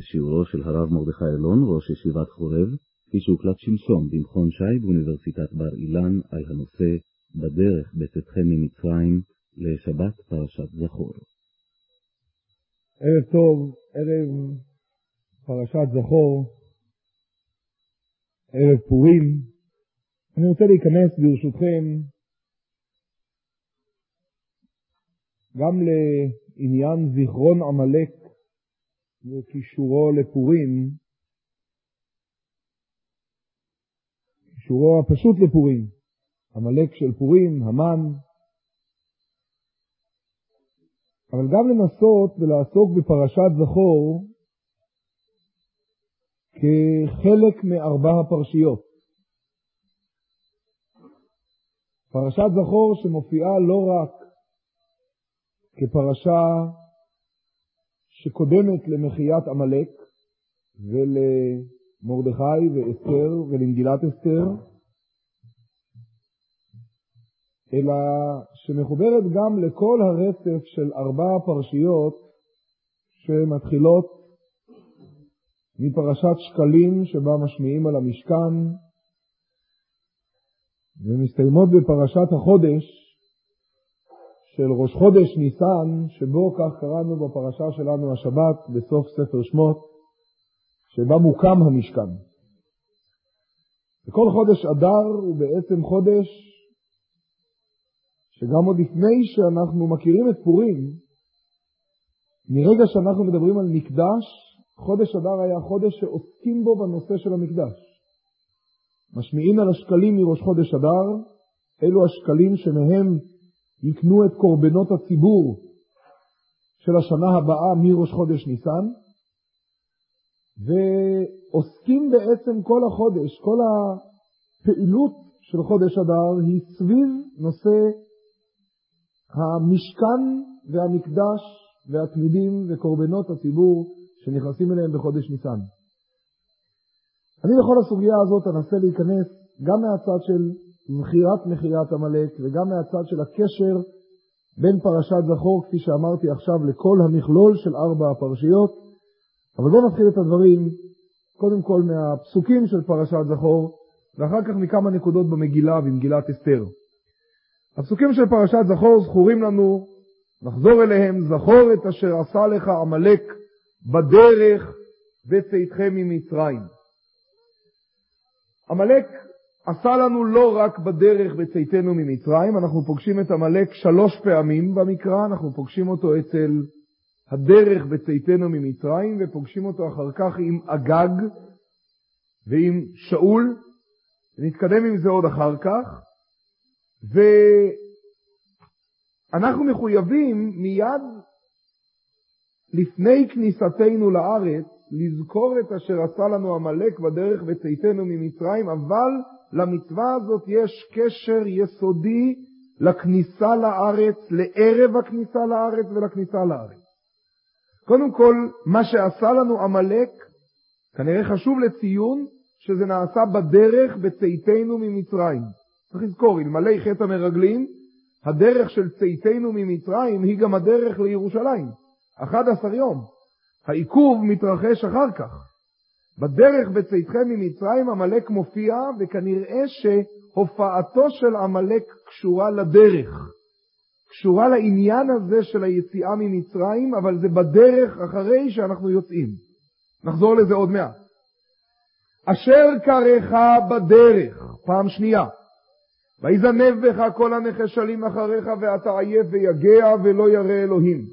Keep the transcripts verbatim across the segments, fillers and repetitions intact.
שיעורו של הרב מרדכי אלון, ראש ישיבת חורב, כפי שהוקלט שמשון במכון שי באוניברסיטת בר אילן על הנושא בדרך בצאתכם ממצרים לשבת פרשת זכור. ערב טוב, ערב פרשת זכור, ערב פורים. אני רוצה להיכנס ברשותכם גם לעניין זיכרון עמלק וקישורו לפורים, קישורו הפשוט לפורים, עמלק של פורים, המן, אבל גם לנסות ולעסוק בפרשת זכור כחלק מארבע הפרשיות. פרשת זכור שמופיעה לא רק כפרשה שקודמת למחיית עמלק ולמרדכי ואסתר ולמגילת אסתר, אלא שמחוברת גם לכל הרצף של ארבע הפרשיות שמתחילות מפרשת שקלים שבה משמיעים על המשכן, ומסתיימות בפרשת החודש של ראש חודש ניסן, שבו כך קראנו בפרשה שלנו השבת בסוף ספר שמות, שבה מוקם המשכן. וכל חודש אדר הוא בעצם חודש שגם עוד לפני שאנחנו מכירים את פורים, מרגע שאנחנו מדברים על מקדש, חודש אדר היה חודש שעוסקים בו בנושא של המקדש. משמיעים על השקלים מראש חודש אדר, אלו השקלים שמהם יקנו את קורבנות הציבור של השנה הבאה מראש חודש ניסן, ועוסקים בעצם כל החודש, כל הפעילות של חודש אדר היא סביב נושא המשכן והמקדש והתמידים וקורבנות הציבור שנכנסים אליהם בחודש ניסן. אני לכל הסוגיה הזאת אנסה להיכנס גם מהצד של זכירת מחיית עמלק וגם מהצד של הקשר בין פרשת זכור, כפי שאמרתי עכשיו, לכל המכלול של ארבע הפרשיות. אבל בואו נתחיל את הדברים קודם כל מהפסוקים של פרשת זכור, ואחר כך מכמה נקודות במגילה במגילת אסתר. הפסוקים של פרשת זכור זכורים לנו, נחזור אליהם: זכור את אשר עשה לך עמלק בדרך בצאתכם ממצרים. עמלק עשה לנו לא רק בדרך בצאתנו ממצרים, אנחנו פוגשים את עמלק שלוש פעמים במקרא, אנחנו פוגשים אותו אצל הדרך בצאתנו ממצרים, ופוגשים אותו אחר כך עם אגג ועם שאול, ונתקדם עם זה עוד אחר כך. ואנחנו מחויבים מיד לפני כניסתנו לארץ לזכור את אשר עשה לנו עמלק בדרך בצאתנו ממצרים, אבל למצווה הזאת יש קשר יסודי לכניסה לארץ, לערב הכניסה לארץ ולכניסה לארץ. קודם כל, מה שעשה לנו עמלק כנראה חשוב לציון שזה נעשה בדרך בצאתנו ממצרים. צריך לזכור, אלמלא חטא המרגלים, הדרך של צאתנו ממצרים היא גם הדרך לירושלים. אחד עשר יום. העיכוב מתרחש אחר כך. בדרך בצאתכם ממצרים עמלק מופיע, וכנראה שהופעתו של עמלק קשורה לדרך. קשורה לעניין הזה של היציאה ממצרים, אבל זה בדרך אחרי שאנחנו יוצאים. נחזור לזה עוד מעט. אשר קרך בדרך, פעם שנייה. ויזנב בך כל הנחשלים אחריך ואתה עייף ויגע ולא ירא אלוהים.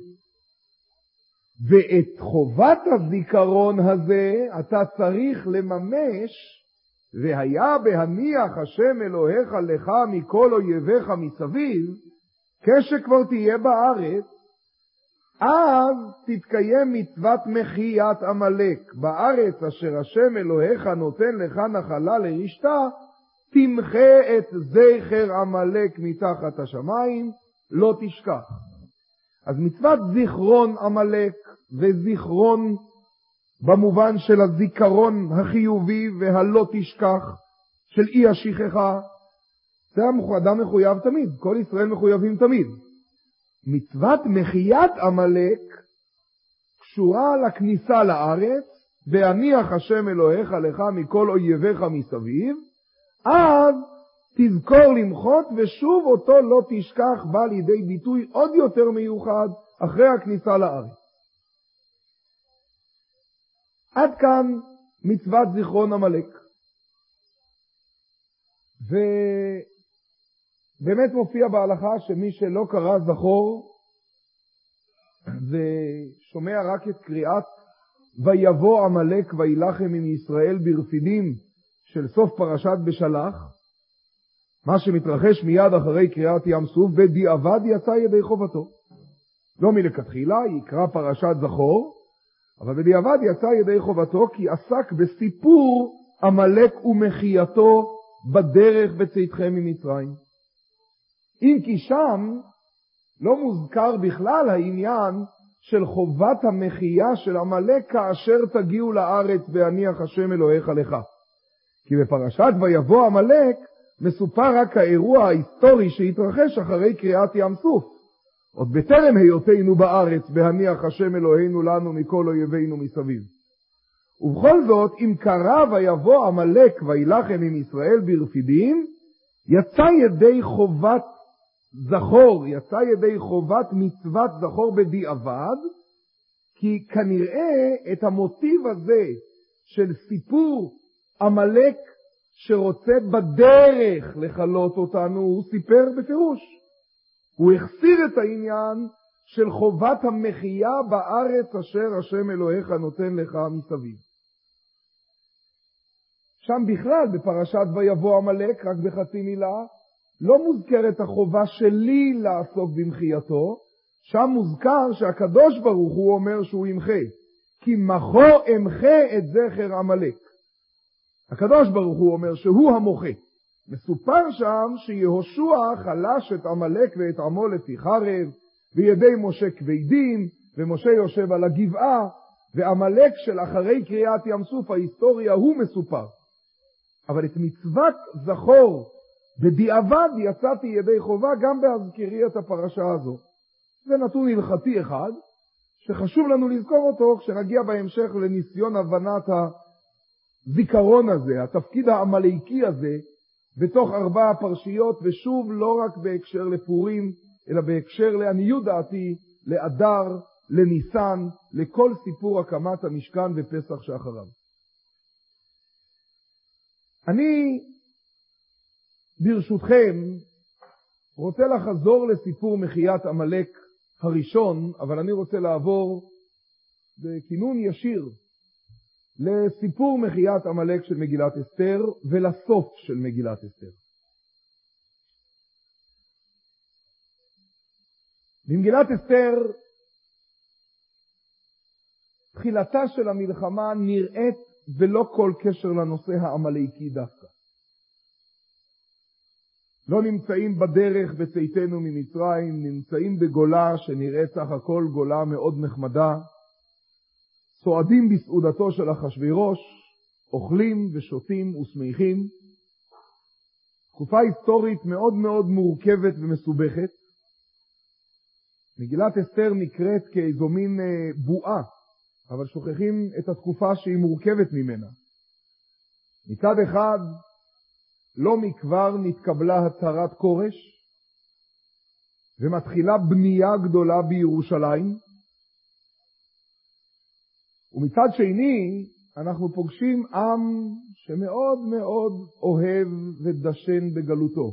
ואת חובת הזיכרון הזה אתה צריך לממש, והיה בהניח השם אלוהיך לך מכל אויביך מסביב, כשכבר תהיה בארץ, אז תתקיים מצוות מחיית עמלק בארץ אשר השם אלוהיך נותן לך נחלה לרשתה, תמחה את זכר עמלק מתחת השמיים, לא תשכח. אז מצוות זיכרון עמלק וזיכרון במובן של הזיכרון החיובי והלא תשכח של אי השכחה, זה אדם מחויב תמיד, כל ישראל מחויבים תמיד. מצוות מחיית עמלק קשורה לכניסה לארץ, והניח השם אלוהיך לך מכל אויביך מסביב, אז תזכור למחות, ושוב אותו לא תשכח, בא לידי ביטוי עוד יותר מיוחד אחרי הכניסה לארץ. עד כאן מצוות זיכרון עמלק. ובאמת מופיע בהלכה שמי שלא קרא זכור ושומע רק את קריאת ויבוא עמלק וילחם עם ישראל ברפידים של סוף פרשת בשלח, מה שמתרחש מיד אחרי קריאת ים סוף, בדיעבד יצא ידי חובתו. לא מלכתחילה, יקרא פרשת זכור, אבל בדיעבד יצא ידי חובתו, כי עסק בסיפור עמלק ומחייתו בדרך בצאתכם ממצרים. אם כי שם לא מוזכר בכלל העניין של חובת המחייה של עמלק כאשר תגיעו לארץ והניח השם אלוהיך לך. כי בפרשת ויבוא עמלק מסופר רק האירוע ההיסטורי שהתרחש אחרי קריאת ים סוף, עוד בטרם היותנו בארץ והניח השם אלוהינו לנו מכל אויבינו מסביב. ובכל זאת, אם קרא ויבוא עמלק וילחם עם ישראל ברפידים, יצא ידי חובת זכור, יצא ידי חובת מצוות זכור בדיעבד, כי כנראה את המוטיב הזה של סיפור עמלק שרוצה בדרך לחלות אותנו, הוא סיפר בפירוש. הוא החסיר את העניין של חובת המחייה בארץ אשר השם אלוהיך נותן לך מסביב. שם בכלל בפרשת ויבוא עמלק, רק בחצי מילה, לא מוזכרת החובה שלי לעסוק במחייתו, שם מוזכר שהקדוש ברוך הוא אומר שהוא ימחה, כי מחו אמחה את זכר עמלק. הקדוש ברוך הוא אומר שהוא המוחה. מסופר שם שיהושע חלש את עמלק ואת עמו לפי חרב, וידי משה כבדים, ומשה יושב על הגבעה, ועמלק של אחרי קריאת ים סוף ההיסטוריה הוא מסופר. אבל את מצוות זכור בדיעבד יצאתי ידי חובה גם בהזכירי את הפרשה הזו. זה נתון הלכתי אחד, שחשוב לנו לזכור אותו כשנגיע בהמשך לניסיון הבנת הזיכרון הזה, התפקיד העמלקי הזה, בתוך ארבע הפרשיות, ושוב לא רק בהקשר לפורים, אלא בהקשר לעניות דעתי, לאדר, לניסן, לכל סיפור הקמת המשכן ופסח שאחריו. אני, ברשותכם, רוצה לחזור לסיפור מחיית עמלק הראשון, אבל אני רוצה לעבור בכינון ישיר לסיפור מחיית עמלק של מגילת אסתר ולסוף של מגילת אסתר. במגילת אסתר תחילתה של המלחמה נראית ולא כל קשר לנושא העמלקי דווקא. לא נמצאים בדרך בצאתנו ממצרים, נמצאים בגולה שנראית סך הכל גולה מאוד נחמדה, סועדים בסעודתו של אחשוורוש, אוכלים ושותים ושמחים. תקופה היסטורית מאוד מאוד מורכבת ומסובכת. מגילת אסתר נקראת כאיזו מין בועה, אבל שוכחים את התקופה שהיא מורכבת ממנה. מצד אחד, לא מכבר נתקבלה הצהרת כורש, ומתחילה בנייה גדולה בירושלים, ומצד שני, אנחנו פוגשים עם שמאוד מאוד אוהב ודשן בגלותו,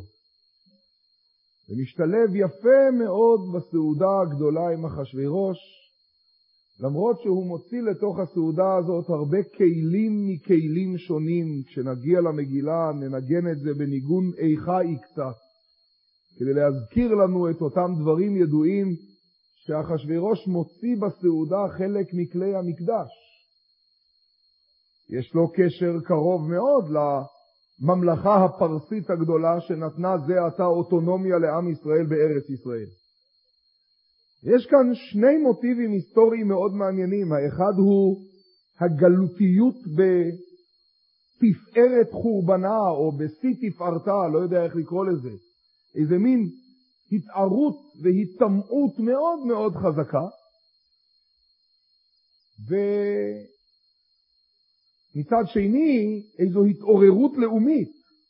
ומשתלב יפה מאוד בסעודה הגדולה עם אחשוורוש, למרות שהוא מוציא לתוך הסעודה הזאת הרבה כלים מכלים שונים. כשנגיע למגילה ננגן את זה בניגון איכאי קצת, כדי להזכיר לנו את אותם דברים ידועים שאחשוורוש מוציא בסעודה חלק מכלי המקדש. יש לו קשר קרוב מאוד לממלכה הפרסית הגדולה שנתנה זה עתה אוטונומיה לעם ישראל בארץ ישראל. יש כאן שני מוטיבים היסטוריים מאוד מעניינים. האחד הוא הגלותיות בתפארת חורבנה או בשיא תפארתה, לא יודע איך לקרוא לזה. איזה מין התערות והתטמעות מאוד מאוד חזקה. מצד שני, איזו התעוררות לאומית,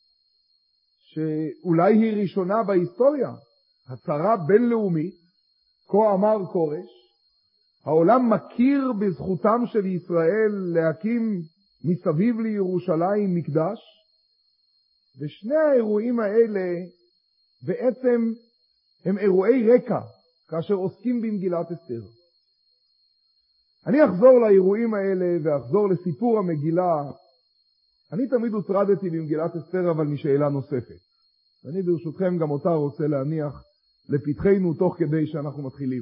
שאולי היא ראשונה בהיסטוריה, הצהרה בינלאומית, כה אמר כורש, העולם מכיר בזכותם של ישראל להקים מסביב לירושלים מקדש, ושני האירועים האלה בעצם הם אירועי רקע, כאשר עוסקים במגילת אסתר. אני אחזור לאירועים האלה ואחזור לסיפור המגילה. אני תמיד הוטרדתי במגילת אסתר, אבל משאלה נוספת. אני ברשותכם גם אותה רוצה להניח לפתחנו תוך כדי שאנחנו מתחילים.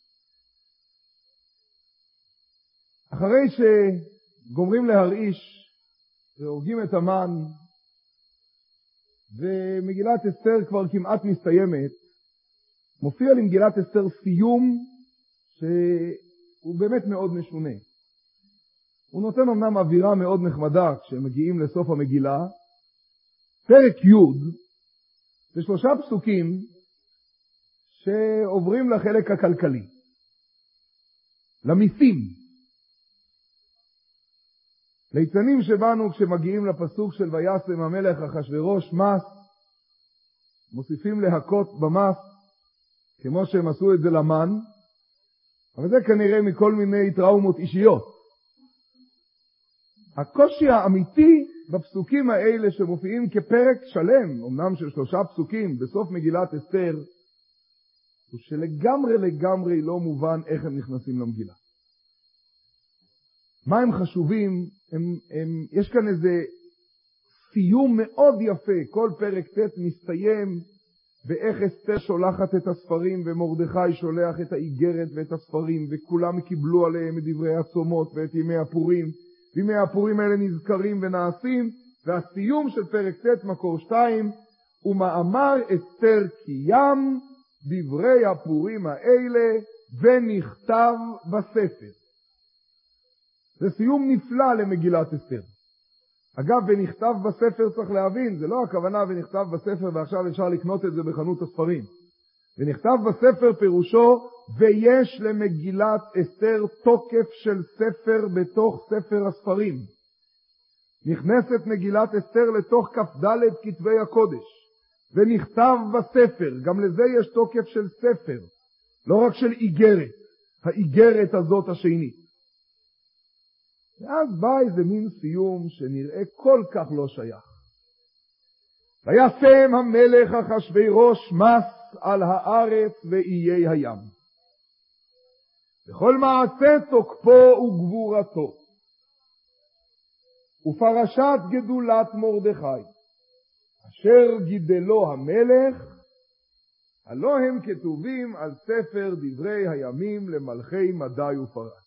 אחרי שגומרים להרעיש והורגים את המן, ומגילת אסתר כבר כמעט מסתיימת, מופיע למגילת אסתר סיום שהוא באמת מאוד משונה. הוא נותן אמנם אווירה מאוד נחמדה כשהם מגיעים לסוף המגילה. פרק י' זה שלושה פסוקים שעוברים לחלק הכלכלי, למיסים. ליצנים שבנו כשמגיעים לפסוק של וישם המלך אחשוורוש מס, מוסיפים להכות במס כמו שהם עשו את זה למן, אבל זה כנראה מכל מיני טראומות אישיות. הקושי האמיתי בפסוקים האלה שמופיעים כפרק שלם, אמנם של שלושה פסוקים בסוף מגילת אסתר, הוא שלגמרי לגמרי לא מובן איך הם נכנסים למגילה. מה הם חשובים? הם, הם, יש כאן איזה סיום מאוד יפה. כל פרק ט' מסתיים באיך אסתר שולחת את הספרים ומרדכי שולח את האיגרת ואת הספרים, וכולם קיבלו עליהם את דברי הצומות ואת ימי הפורים. וימי הפורים האלה נזכרים ונעשים, והסיום של פרק ט' מקור שתיים, ומאמר אסתר קיים דברי הפורים האלה ונכתב בספר. זה סיום נפלא למגילת אסתר. אגב, ונכתב בספר צריך להבין, זה לא הכוונה ונכתב בספר ועכשיו אפשר לקנות את זה בחנות הספרים. ונכתב בספר פירושו, ויש למגילת אסתר תוקף של ספר בתוך ספר הספרים. נכנסת מגילת אסתר לתוך כ"ד כתבי הקודש, ונכתב בספר, גם לזה יש תוקף של ספר, לא רק של איגרת, האיגרת הזאת השנית. ואז בא איזה מין סיום שנראה כל כך לא שייך. וישם המלך אחשוורוש מס על הארץ ואיי הים, וכל מעשה תוקפו וגבורתו, ופרשת גדולת מרדכי, אשר גידלו המלך, הלא הם כתובים על ספר דברי הימים למלכי מדי ופרס.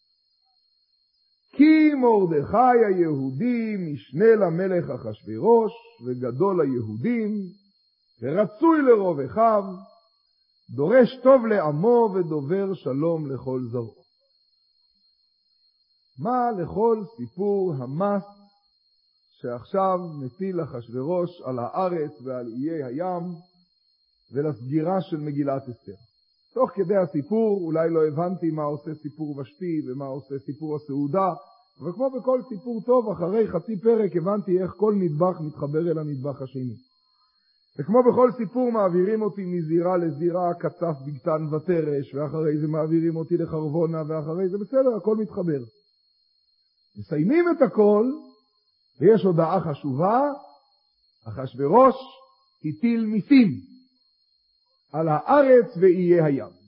כי מרדכי היהודי משנה למלך אחשוורוש וגדול היהודים, ורצוי לרוב אחיו, דורש טוב לעמו ודובר שלום לכל זרעו. מה לכל סיפור המס שעכשיו מטיל אחשוורוש על הארץ ועל איי הים ולסגירה של מגילת אסתר? תוך כדי הסיפור אולי לא הבנתי מה עושה סיפור ושתי ומה עושה סיפור הסעודה, אבל כמו בכל סיפור טוב, אחרי חצי פרק הבנתי איך כל נדבך מתחבר אל הנדבך השני. וכמו בכל סיפור מעבירים אותי מזירה לזירה, קצף בגתן ותרש, ואחרי זה מעבירים אותי לחרבונה, ואחרי זה בסדר, הכל מתחבר. מסיימים את הכל, ויש הודעה חשובה, אחשוורוש הטיל מיסים על הארץ ואיי הים.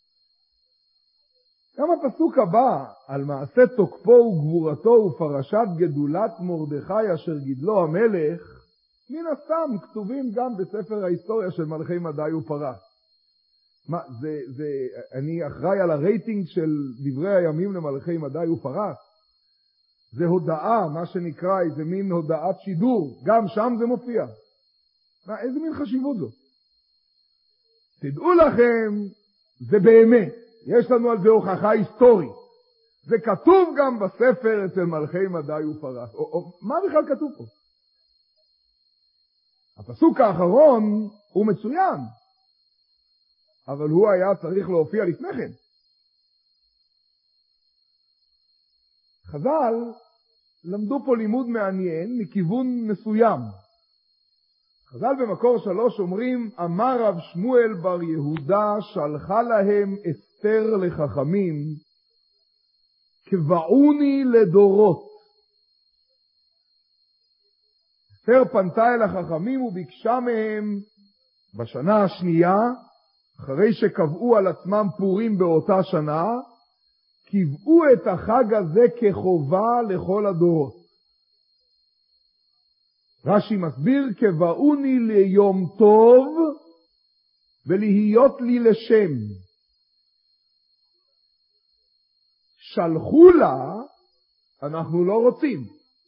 גם הפסוק הבא, על מעשה תוקפו וגבורתו ופרשת גדולת מרדכי אשר גידלו המלך, מן הסתם כתובים גם בספר ההיסטוריה של מלכי מדי ופרס. מה, זה, זה, אני אחראי על הרייטינג של דברי הימים למלכי מדי ופרס. זה הודעה, מה שנקרא, איזה מין הודעת שידור, גם שם זה מופיע. מה, איזה מין חשיבות זאת? תדעו לכם, זה באמת, יש לנו על זה הוכחה היסטורית. זה כתוב גם בספר אצל מלכי מדי ופרס. או, או, מה בכלל כתוב פה? הפסוק האחרון הוא מצוין, אבל הוא היה צריך להופיע לפני כן. חז"ל למדו פה לימוד מעניין מכיוון מסוים. חז"ל במקור שלוש אומרים, אמר רב שמואל בר יהודה, שלחה להם אסתר לחכמים, קבעוני לדורות. אסתר פנתה אל החכמים וביקשה מהם בשנה השנייה, אחרי שקבעו על עצמם פורים באותה שנה, קבעו את החג הזה כחובה לכל הדורות. רש"י מסביר, קבעוני ליום טוב ולהיות לי לשם. שלחו לה, אנחנו לא רוצים.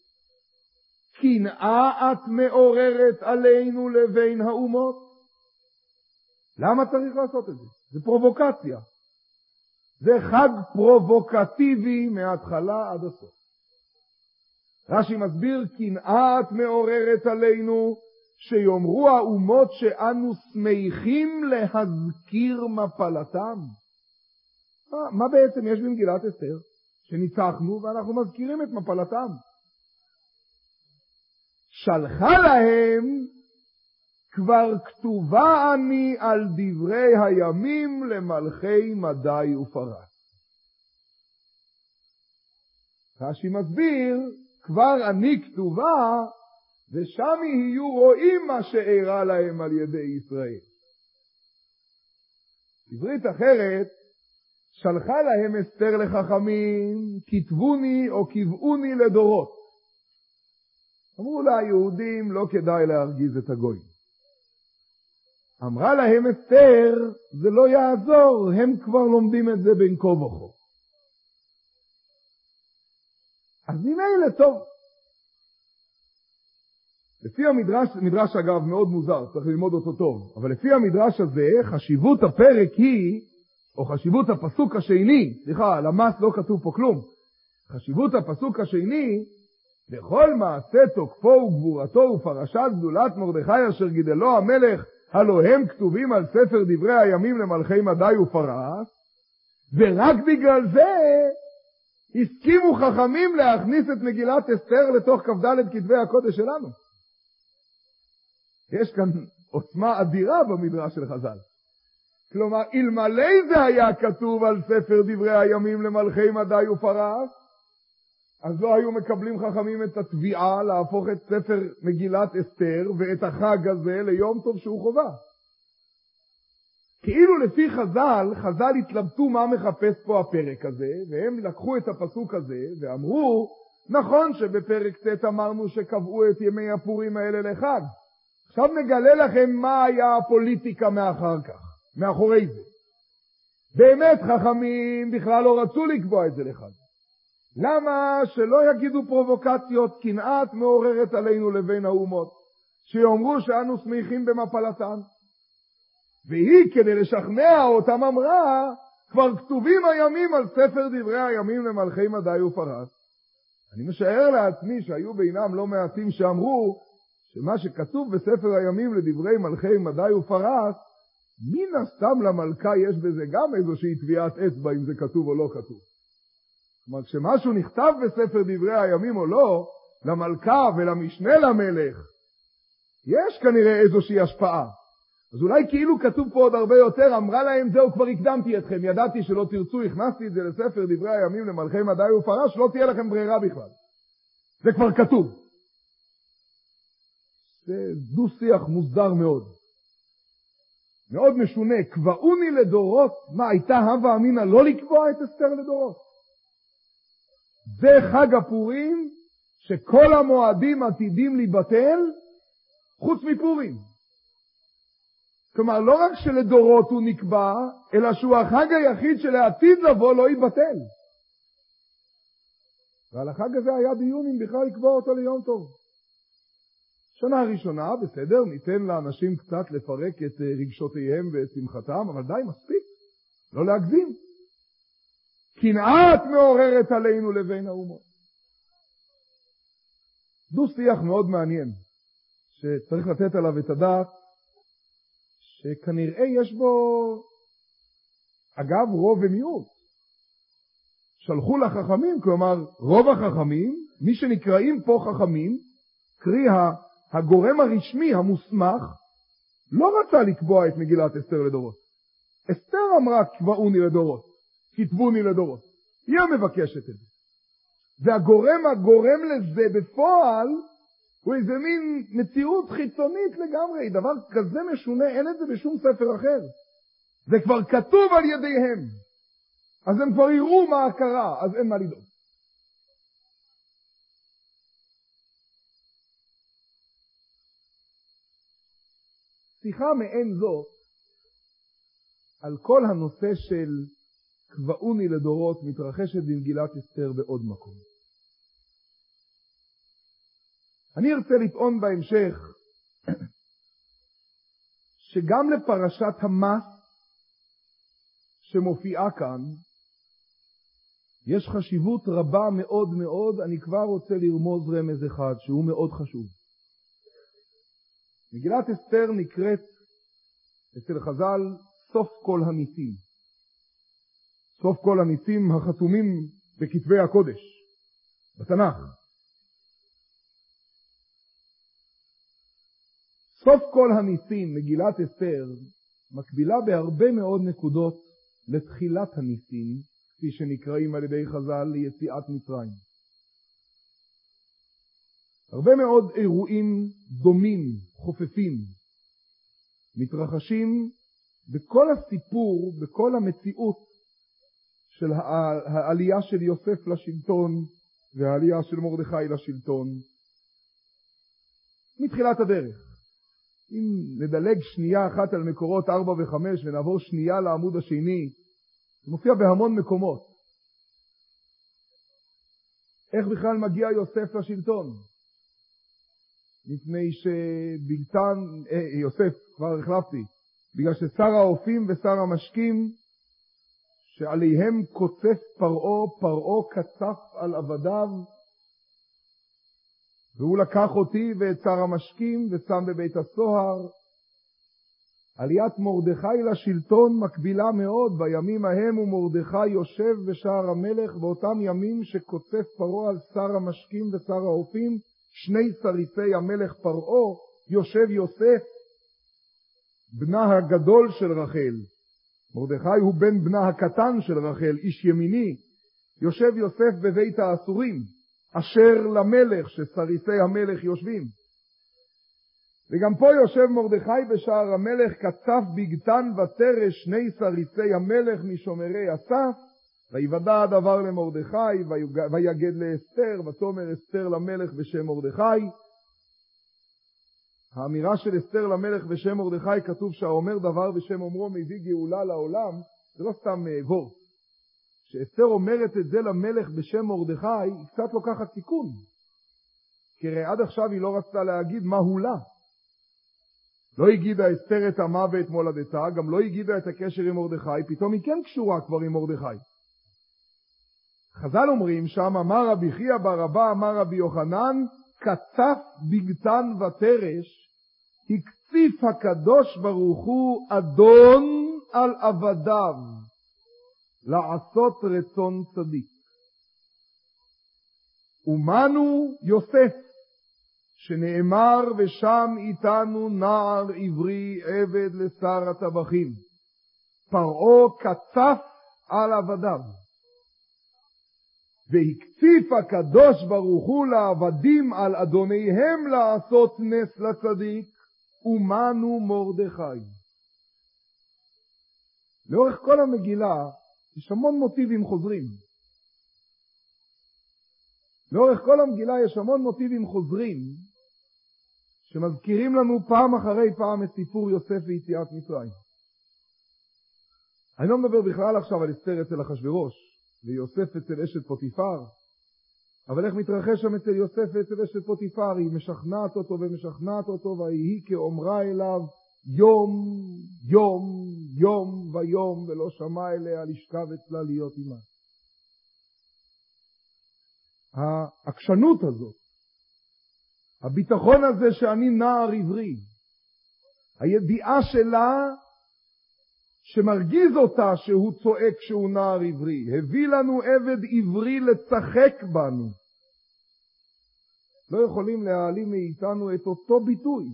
קנאה את מעוררת עלינו לבין האומות. למה צריך לעשות את זה? זה פרובוקציה. זה חג פרובוקטיבי מההתחלה עד הסוף. רש"י מסביר, קנאה את מעוררת עלינו, שיאמרו האומות שאנו שמחים להזכיר מפלתם. מה, מה בעצם יש במגילת אסתר? שניצחנו ואנחנו מזכירים את מפלתם. שלחה להם, כבר כתובה אני על דברי הימים למלכי מדי ופרס. רש"י מסביר, כבר אני כתובה, ושם יהיו רואים מה שאירע להם על ידי ישראל. עברית אחרת, שלחה להם אסתר לחכמים, כתבוני או קבעוני לדורות. אמרו לה, היהודים לא כדאי להרגיז את הגויים. אמרה להם אסתר, זה לא יעזור, הם כבר לומדים את זה בין כה וכה. אז ממילא טוב. לפי המדרש, מדרש אגב מאוד מוזר, צריך ללמוד אותו טוב, אבל לפי המדרש הזה, חשיבות הפרק היא, או חשיבות הפסוק השני, סליחה, למס לא כתוב פה כלום, חשיבות הפסוק השני, בכל מעשה תוקפו וגבורתו ופרשת גדולת מרדכי אשר גידלו המלך, הלא הם כתובים על ספר דברי הימים למלכי מדי ופרס, ורק בגלל זה הסכימו חכמים להכניס את מגילת אסתר לתוך כ"ד כתבי הקודש שלנו. יש כאן עוצמה אדירה במדרש של חז"ל. כלומר, אלמלא זה היה כתוב על ספר דברי הימים למלכי מדי ופרס, אז לא היו מקבלים חכמים את התביעה להפוך את ספר מגילת אסתר ואת החג הזה ליום טוב שהוא חובה. כאילו לפי חז"ל, חז"ל התלבטו מה מחפש פה הפרק הזה, והם לקחו את הפסוק הזה ואמרו, נכון שבפרק ט' אמרנו שקבעו את ימי הפורים האלה לחג. עכשיו נגלה לכם מה היה הפוליטיקה מאחר כך, מאחורי זה. באמת חכמים בכלל לא רצו לקבוע את זה לחג. למה שלא יגידו פרובוקציות, קנאת מעוררת עלינו לבין האומות, שיאמרו שאנו שמחים במפלתן. והיא כדי לשכנע אותם אמרה, כבר כתובים הימים על ספר דברי הימים למלכי מדי ופרס. אני משער לעצמי שהיו בינם לא מעטים שאמרו, שמה שכתוב בספר הימים לדברי מלכי מדי ופרס, מן הסתם למלכה יש בזה גם איזושהי טביעת אצבע אם זה כתוב או לא כתוב. כלומר, כשמשהו נכתב בספר דברי הימים או לא, למלכה ולמשנה למלך, יש כנראה איזושהי השפעה. אז אולי כאילו כתוב פה עוד הרבה יותר, אמרה להם, זהו, כבר הקדמתי אתכם, ידעתי שלא תרצו, הכנסתי את זה לספר דברי הימים למלכי מדי ופרס, לא תהיה לכם ברירה בכלל. זה כבר כתוב. זה דו שיח מוסדר מאוד. מאוד משונה, קבעוני לדורות, מה הייתה הווה אמינה לא לקבוע את אסתר לדורות? זה חג הפורים שכל המועדים עתידים להיבטל חוץ מפורים. כלומר, לא רק שלדורות הוא נקבע, אלא שהוא החג היחיד שלעתיד לבוא לא ייבטל. ועל החג הזה היה דיון אם בכלל לקבוע אותו ליום טוב. שנה הראשונה, בסדר, ניתן לאנשים קצת לפרק את רגשותיהם ואת שמחתם, אבל די, מספיק, לא להגזים. קנאת מעוררת עלינו לבין האומות. דו שיח מאוד מעניין, שצריך לתת עליו את הדעת, שכנראה יש בו, אגב, רוב ומיעוט. שלחו לחכמים, כלומר, רוב החכמים מי שנקראים פה חכמים, קרי הגורם הרשמי המוסמך, לא רצה לקבוע את מגילת אסתר לדורות. אסתר אמרה קבעוני לדורות, כתבוני לדורות. היא המבקשת את זה. והגורם הגורם לזה בפועל הוא איזה מין מציאות חיצונית לגמרי. דבר כזה משונה, אין את זה בשום ספר אחר. זה כבר כתוב על ידיהם. אז הם כבר יראו מה קרה, אז אין מה לדאוג. שיחה מעין זאת על כל הנושא של קבעוני לדורות מתרחשת במגילת אסתר בעוד מקום. אני ארצה לטעון בהמשך שגם לפרשת המס שמופיעה כאן יש חשיבות רבה מאוד מאוד. אני כבר רוצה לרמוז רמז אחד שהוא מאוד חשוב. מגילת אסתר נקראת אצל חז"ל סוף כל הניסים. סוף כל הניסים החתומים בכתבי הקודש, בתנ"ך. סוף כל הניסים, מגילת אסתר, מקבילה בהרבה מאוד נקודות לתחילת הניסים, כפי שנקראים על ידי חז"ל ליציאת מצרים. הרבה מאוד אירועים דומים, חופפים, מתרחשים בכל הסיפור, בכל המציאות של העלייה של יוסף לשלטון והעלייה של מרדכי לשלטון. מתחילת הדרך. אם נדלג שנייה אחת על מקורות ארבע וחמש ונעבור שנייה לעמוד השני, זה מופיע בהמון מקומות. איך בכלל מגיע יוסף לשלטון? מפני שבלתן, אה, יוסף, כבר החלפתי, בגלל ששר האופים ושר המשקים, שעליהם קוצף פרעו, פרעו קצף על עבדיו, והוא לקח אותי ואת שר המשקים ושם בבית הסוהר. עליית מרדכי לשלטון מקבילה מאוד. בימים ההם ומרדכי יושב בשער המלך, באותם ימים שקוצף פרעו על שר המשקים ושר האופים, שני שריסי המלך פרעו, יושב יוסף, בנה הגדול של רחל. מרדכי הוא בן בנה הקטן של רחל, איש ימיני. יושב יוסף בבית האסורים, אשר למלך, ששריסי המלך יושבים. וגם פה יושב מרדכי בשער המלך, קצף בגתן ותרש שני שריסי המלך משומרי הסף. ויוודע הדבר למרדכי, ויגד לאסתר, ותאמר אסתר למלך בשם מרדכי. האמירה של אסתר למלך בשם מרדכי, כתוב שהאומר דבר בשם אומרו מביא גאולה לעולם, זה לא סתם וורט. כשאסתר אומרת את זה למלך בשם מרדכי, היא קצת לוקחת סיכון. כי הרי עד עכשיו היא לא רצתה להגיד מה הוא לה. לא הגידה אסתר את עמה ואת מולדתה, גם לא הגידה את הקשר עם מרדכי, פתאום היא כן קשורה כבר עם מרדכי. חז"ל אומרים שם, אמר רבי חייא בר אבא, אמר רבי יוחנן, קצף בגתן ותרש, הקציף הקדוש ברוך הוא אדון על עבדיו, לעשות רצון צדיק. ומנו יוסף, שנאמר ושם איתנו נער עברי עבד לשר הטבחים. פרעו קצף על עבדיו. והקציף הקדוש ברוך הוא לעבדים על אדוניהם לעשות נס לצדיק, ומנו מרדכי. לאורך כל המגילה יש המון מוטיבים חוזרים. לאורך כל המגילה יש המון מוטיבים חוזרים, שמזכירים לנו פעם אחרי פעם את סיפור יוסף ויציאת מצרים. אני לא מדבר בכלל עכשיו על אסתר אצל אחשוורוש, ויוסף אצל אשת פוטיפר, אבל איך מתרחש שם אצל יוסף ואצל אשת פוטיפר? היא משכנעת אותו ומשכנעת אותו, והיא כאומרה אליו יום, יום, יום ויום, ולא שמע אליה לשכב אצלה להיות עמה. העקשנות הזאת, הביטחון הזה שאני נער עברי, הידיעה שלה שמרגיז אותה שהוא צועק שהוא נער עברי, הביא לנו עבד עברי לצחק בנו. לא יכולים להעלים מאיתנו את אותו ביטוי.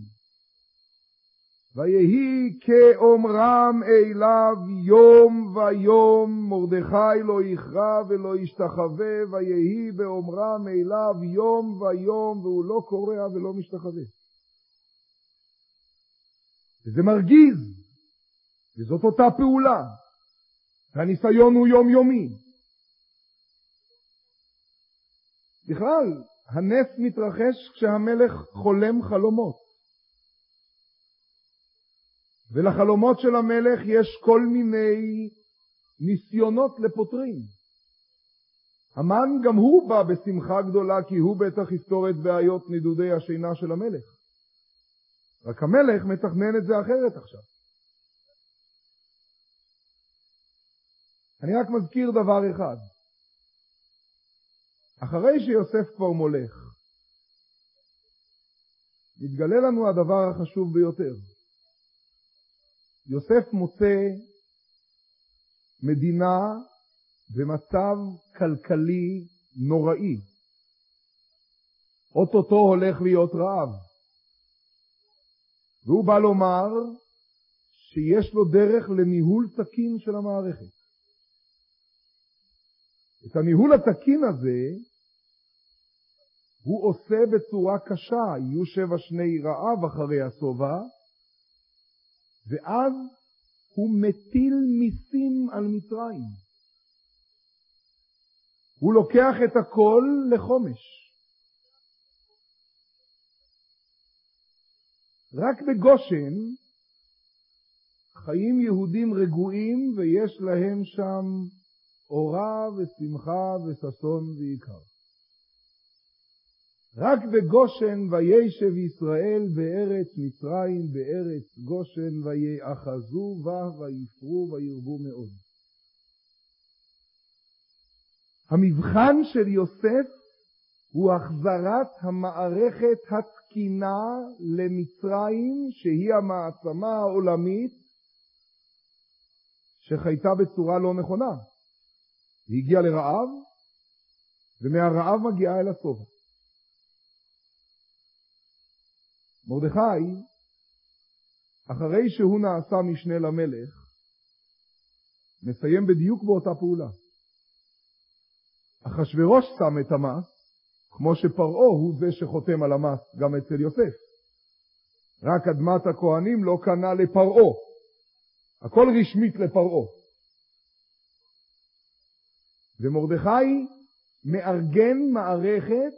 ויהי כאומרם אליו יום ויום, מרדכי לא יכרע ולא ישתחווה, ויהי באומרם אליו יום ויום, והוא לא קורע ולא משתחווה. וזה מרגיז, וזאת אותה פעולה, והניסיון הוא יומיומי. בכלל, הנס מתרחש כשהמלך חולם חלומות. ולחלומות של המלך יש כל מיני ניסיונות לפותרים. המן גם הוא בא בשמחה גדולה, כי הוא בטח יפתור את בעיות נדודי השינה של המלך. רק המלך מתכנן את זה אחרת עכשיו. אני רק מזכיר דבר אחד. אחרי שיוסף כבר מולך, מתגלה לנו הדבר החשוב ביותר. יוסף מוצא מדינה במצב כלכלי נוראי. אוטוטו הולך להיות רעב. והוא בא לומר שיש לו דרך לניהול תקין של המערכת. את הניהול התקין הזה הוא עושה בצורה קשה. יהיו שבע שני רעב אחרי השובע, ואז הוא מטיל מיסים על מצרים. הוא לוקח את הכל לחומש. רק בגושן חיים יהודים רגועים, ויש להם שם אורה ושמחה וששון ויקר. רק בגושן וישב ישראל בארץ מצרים, בארץ גושן ויאחזו בה ויפרו וירבו מאוד. המבחן של יוסף הוא החזרת המערכת התקינה למצרים, שהיא המעצמה העולמית שחייתה בצורה לא נכונה. היא הגיעה לרעב, ומהרעב מגיעה אל הסוף. מרדכי, אחרי שהוא נעשה משנה למלך, מסיים בדיוק באותה פעולה. אחשוורוש שם את המס, כמו שפרעה הוא זה שחותם על המס גם אצל יוסף. רק אדמת הכהנים לא קנה לפרעה. הכל רשמית לפרעה. ומרדכי מארגן מערכת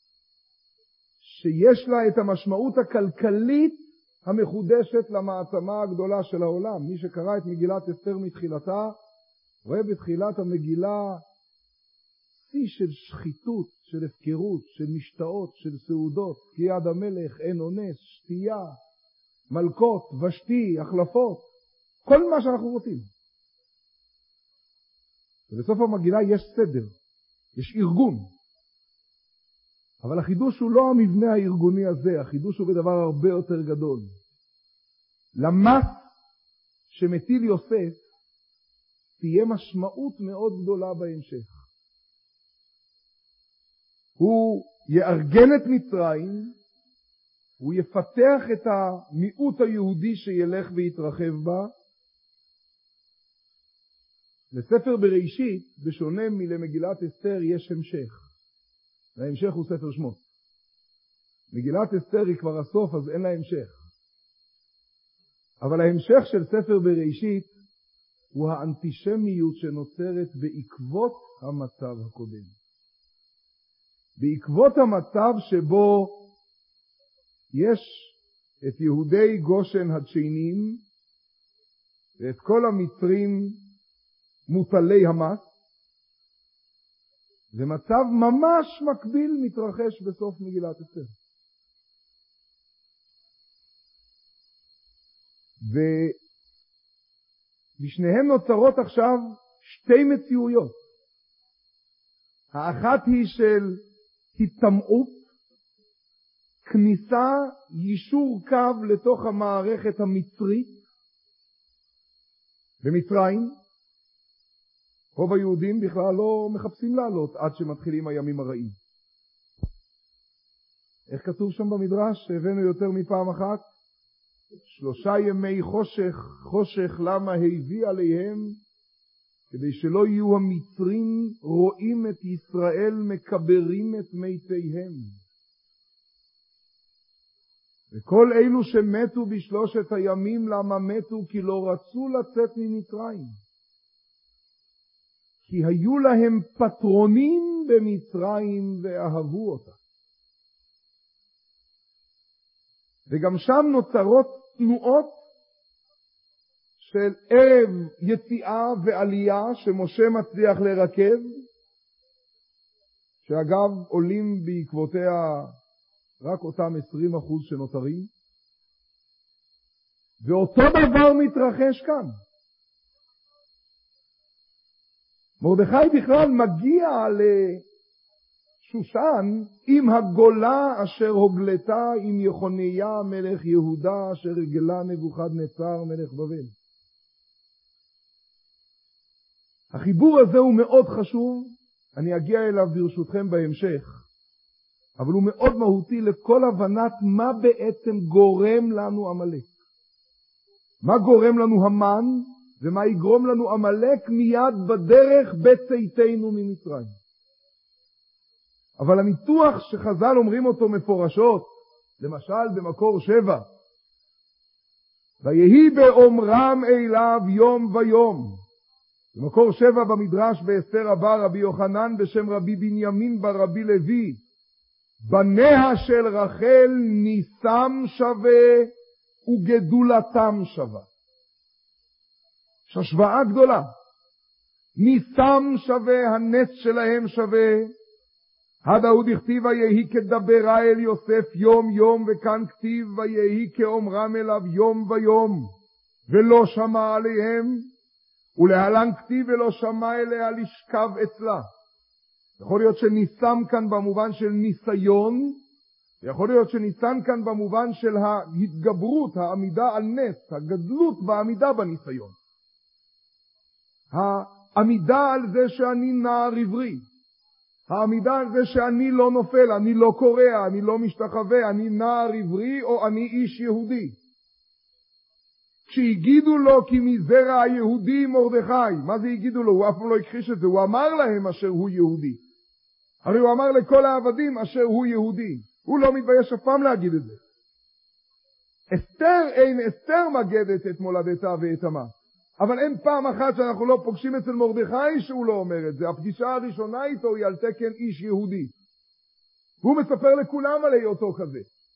שיש לה את המשמעות הכלכלית המחודשת למעצמה הגדולה של העולם. מי שקרא את מגילת אסתר מתחילתה, רואה בתחילת המגילה שיא של שחיתות, של הפקרות, של משתאות, של סעודות, כי יד המלך, אין אונס, שתייה, מלכות, ושתי, החלפות, כל מה שאנחנו רוצים. ובסוף המגילה יש סדר, יש ארגון. אבל החידוש הוא לא המבנה הארגוני הזה, החידוש הוא בדבר הרבה יותר גדול. למס שמטיל יוסף תהיה משמעות מאוד גדולה בהמשך. הוא יארגן את מצרים, הוא יפתח את המיעוט היהודי שילך ויתרחב בה. לספר בראשית, בשונה מלמגילת אסתר, יש המשך. וההמשך הוא ספר שמות. מגילת אסתר היא כבר הסוף, אז אין לה המשך. אבל ההמשך של ספר בראשית הוא האנטישמיות שנוצרת בעקבות המצב הקודם. בעקבות המצב שבו יש את יהודי גושן הדשיינים ואת כל המצרים מוטלי המס, ומצב ממש מקביל מתרחש בסוף מגילת אסתר. ובשניהם נוצרות עכשיו שתי מציאויות. האחת היא של התטמעות, כניסה, יישור קו לתוך המערכת המצרית במצרים. רוב היהודים בכלל לא מחפשים לעלות עד שמתחילים הימים הרעים. איך כתוב שם במדרש שהבאנו יותר מפעם אחת? שלושה ימי חושך, חושך למה הביא עליהם? כדי שלא יהיו המצרים רואים את ישראל מקברים את מתיהם. וכל אלו שמתו בשלושת הימים למה מתו? כי לא רצו לצאת ממצרים. כי היו להם פטרונים במצרים ואהבו אותה. וגם שם נוצרות תנועות של ערב יציאה ועלייה שמשה מצליח לרכז, שאגב עולים בעקבותיה רק אותם עשרים אחוז שנותרים, ואותו דבר מתרחש כאן. מרדכי בכלל מגיע לשושן עם הגולה אשר הוגלתה עם יחוניה מלך יהודה אשר רגלה נבוכדנצר מלך בבל. החיבור הזה הוא מאוד חשוב, אני אגיע אליו ברשותכם בהמשך, אבל הוא מאוד מהותי לכל הבנת מה בעצם גורם לנו עמלק. מה גורם לנו המן ומה יגרום לנו עמלק מיד בדרך בצאתנו ממצרים. אבל הניתוח שחז"ל אומרים אותו מפורשות, למשל במקור שבע, ויהי באומרם אליו יום ויום, במקור שבע במדרש באסתר רבה רבי יוחנן בשם רבי בנימין בר רבי לוי, בניה של רחל ניסם שווה וגדולתם שווה. ששוואה גדולה. ניסם שווה, הנס שלהם שווה. הדאוד הכתיב ויהי כדברה אל יוסף יום יום, וכאן כתיב ויהי כאומרם אליו יום ויום, ולא שמע עליהם, ולהלן כתיב ולא שמע אליה לשכב אצלה. יכול להיות שניסם כאן במובן של ניסיון, יכול להיות שניסם כאן במובן של ההתגברות, העמידה על נס, הגדלות בעמידה בניסיון. העמידה על זה שאני נער עברי, העמידה על זה שאני לא נופל, אני לא קורע, אני לא משתחווה, אני נער עברי או אני איש יהודי. כשהגידו לו כי מזרע היהודי מרדכי, מה זה הגידו לו? הוא אף פעם לא הכחיש את זה, הוא אמר להם אשר הוא יהודי. הרי הוא אמר לכל העבדים אשר הוא יהודי. הוא לא מתבייש אף פעם להגיד את זה. אסתר אין אסתר מגדת את מולדתה ואת עמה. אבל אין פעם אחת שאנחנו לא פוגשים אצל מרדכי שהוא לא אומר את זה. הפגישה הראשונה איתו היא על תקן איש יהודי. והוא מספר לכולם על היותו כזה.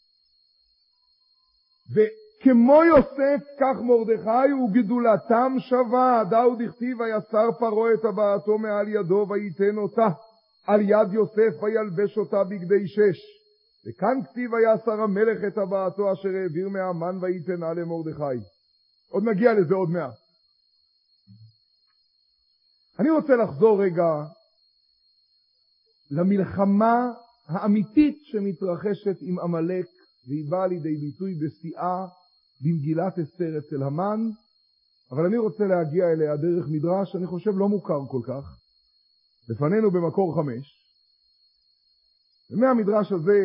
וכמו יוסף כך מרדכי וגדולתם שווה. דאוד הכתיב ויסר פרעה את הבאתו מעל ידו וייתן אותה על יד יוסף וילבש אותה בגדי שש. וכאן כתיב ויסר המלך את הבאתו אשר העביר מהמן וייתנה למרדכי. עוד נגיע לזה עוד מעט. אני רוצה לחזור רגע למלחמה האמיתית שמתרחשת עם עמלק, והיא באה לידי ביטוי בשיאה במגילת אסתר אצל המן, אבל אני רוצה להגיע אליה דרך מדרש שאני חושב לא מוכר כל כך, לפנינו במקור חמש, ומהמדרש הזה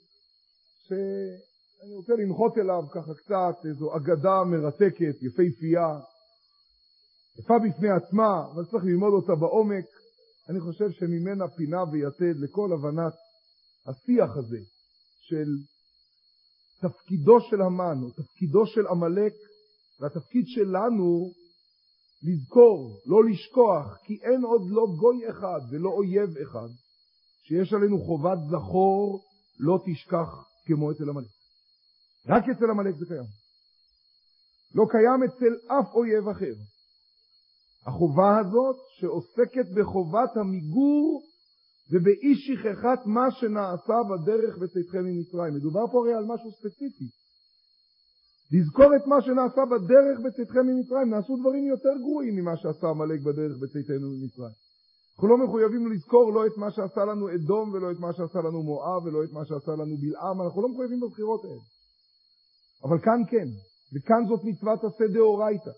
שאני רוצה לנחות אליו ככה קצת, איזו אגדה מרתקת, יפהפייה, יפה בפני עצמה, אבל צריך ללמוד אותה בעומק. אני חושב שממנה פינה ויתד לכל הבנת השיח הזה של תפקידו של המן או תפקידו של עמלק, והתפקיד שלנו לזכור, לא לשכוח, כי אין עוד לא גוי אחד ולא אויב אחד שיש עלינו חובת זכור לא תשכח כמו אצל עמלק. רק אצל עמלק זה קיים. לא קיים אצל אף אויב אחר. החובה הזאת שעוסקת בחובת המיגור ובאי שכחת מה שנעשה בדרך בצאתכם ממצרים. מדובר פה הרי על משהו ספציפי. לזכור את מה שנעשה בדרך בצאתכם ממצרים. נעשו דברים יותר גרועים ממה שעשה עמלק בדרך בצאתנו ממצרים. אנחנו לא מחויבים לזכור לא את מה שעשה לנו אדום ולא את מה שעשה לנו מואב ולא את מה שעשה לנו בלעם. אנחנו לא מחויבים בבחירות האלה. אבל כאן כן. וכאן זאת מצוות עשה דאורייתא.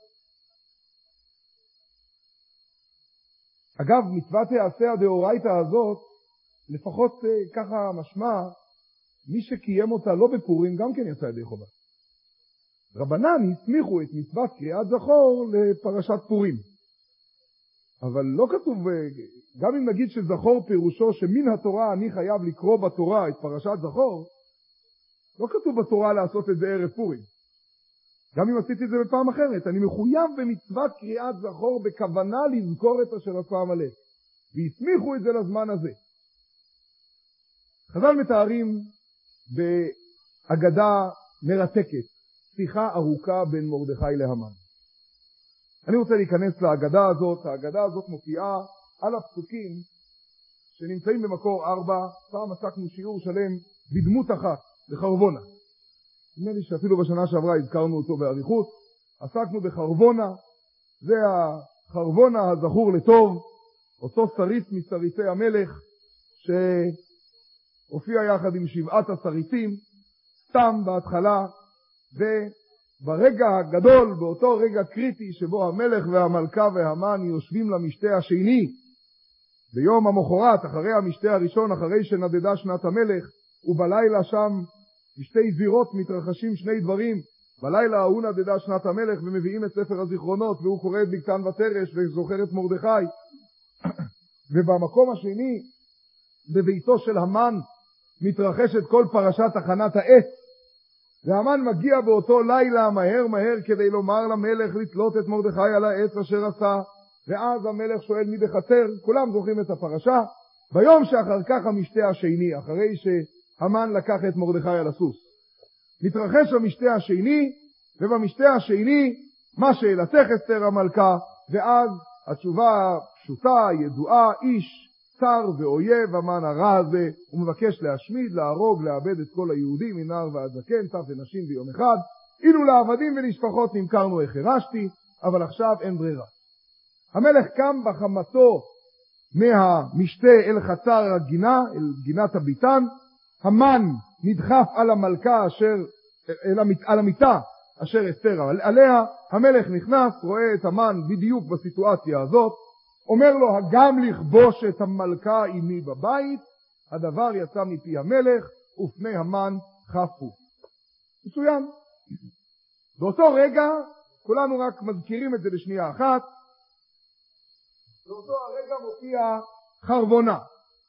אגב, מצוות העשה הדאורייתא הזאת, לפחות ככה משמע, מי שקיים אותה לא בפורים גם כן יצא ידי חובה. רבנן הסמיכו את מצוות קריאת זכור לפרשת פורים. אבל לא כתוב, גם אם נגיד שזכור פירושו שמן התורה אני חייב לקרוא בתורה את פרשת זכור, לא כתוב בתורה לעשות את זה ערב פורים. גם אם עשיתי את זה בפעם אחרת, אני מחויב במצוות קריאת זכור בכוונה לזכור את אשר עשה עמלק. והסמיכו את זה לזמן הזה. חז"ל מתארים באגדה מרתקת, שיחה ארוכה בין מרדכי להמן. אני רוצה להיכנס לאגדה הזאת. האגדה הזאת מופיעה על הפסוקים שנמצאים במקור ארבע. פעם עסקנו שיעור שלם בדמות אחת, בחרבונה. נדמה לי שאפילו בשנה שעברה הזכרנו אותו באריכות. עסקנו בחרבונה, זה החרבונה הזכור לטוב, אותו שריץ משריצי המלך שהופיע יחד עם שבעת השריצים, סתם בהתחלה, וברגע הגדול, באותו רגע קריטי שבו המלך והמלכה והמן יושבים למשתה השני, ביום המחרת, אחרי המשתה הראשון, אחרי שנדדה שנת המלך, ובלילה שם בשתי זירות מתרחשים שני דברים. בלילה ההוא נדדה שנת המלך ומביאים את ספר הזיכרונות, והוא קורא את בגתן ותרש וזוכר את מרדכי. ובמקום השני, בביתו של המן, מתרחשת כל פרשת הכנת העץ. והמן מגיע באותו לילה מהר מהר כדי לומר למלך לתלות את מרדכי על העץ אשר עשה. ואז המלך שואל מי בחצר, כולם זוכרים את הפרשה. ביום שאחר כך המשתה השני, אחרי שהמן לקח את מרדכי על הסוס, מתרחש המשתה השני, ובמשתה השני מה שאלתך אסתר המלכה, ואז התשובה פשוטה, ידועה, איש צר ואויב המן הרע הזה, הוא מבקש להשמיד, להרוג, לאבד את כל היהודים מנער ועד זקן, טף ונשים ביום אחד. אילו לעבדים ולשפחות נמכרנו החרשתי, אבל עכשיו אין ברירה. המלך קם בחמתו מהמשתה אל חצר הגינה, אל גינת הביתן. המן נדחף על המלכה אשר, אל המת, על המיטה אשר אסתר עליה. המלך נכנס, רואה את המן בדיוק בסיטואציה הזאת, אומר לו, הגם לכבוש את המלכה עמי בבית. הדבר יצא מפי המלך ופני המן חפו. מצוין. באותו רגע, כולנו רק מזכירים את זה לשנייה אחת, באותו הרגע מופיע חרבונה.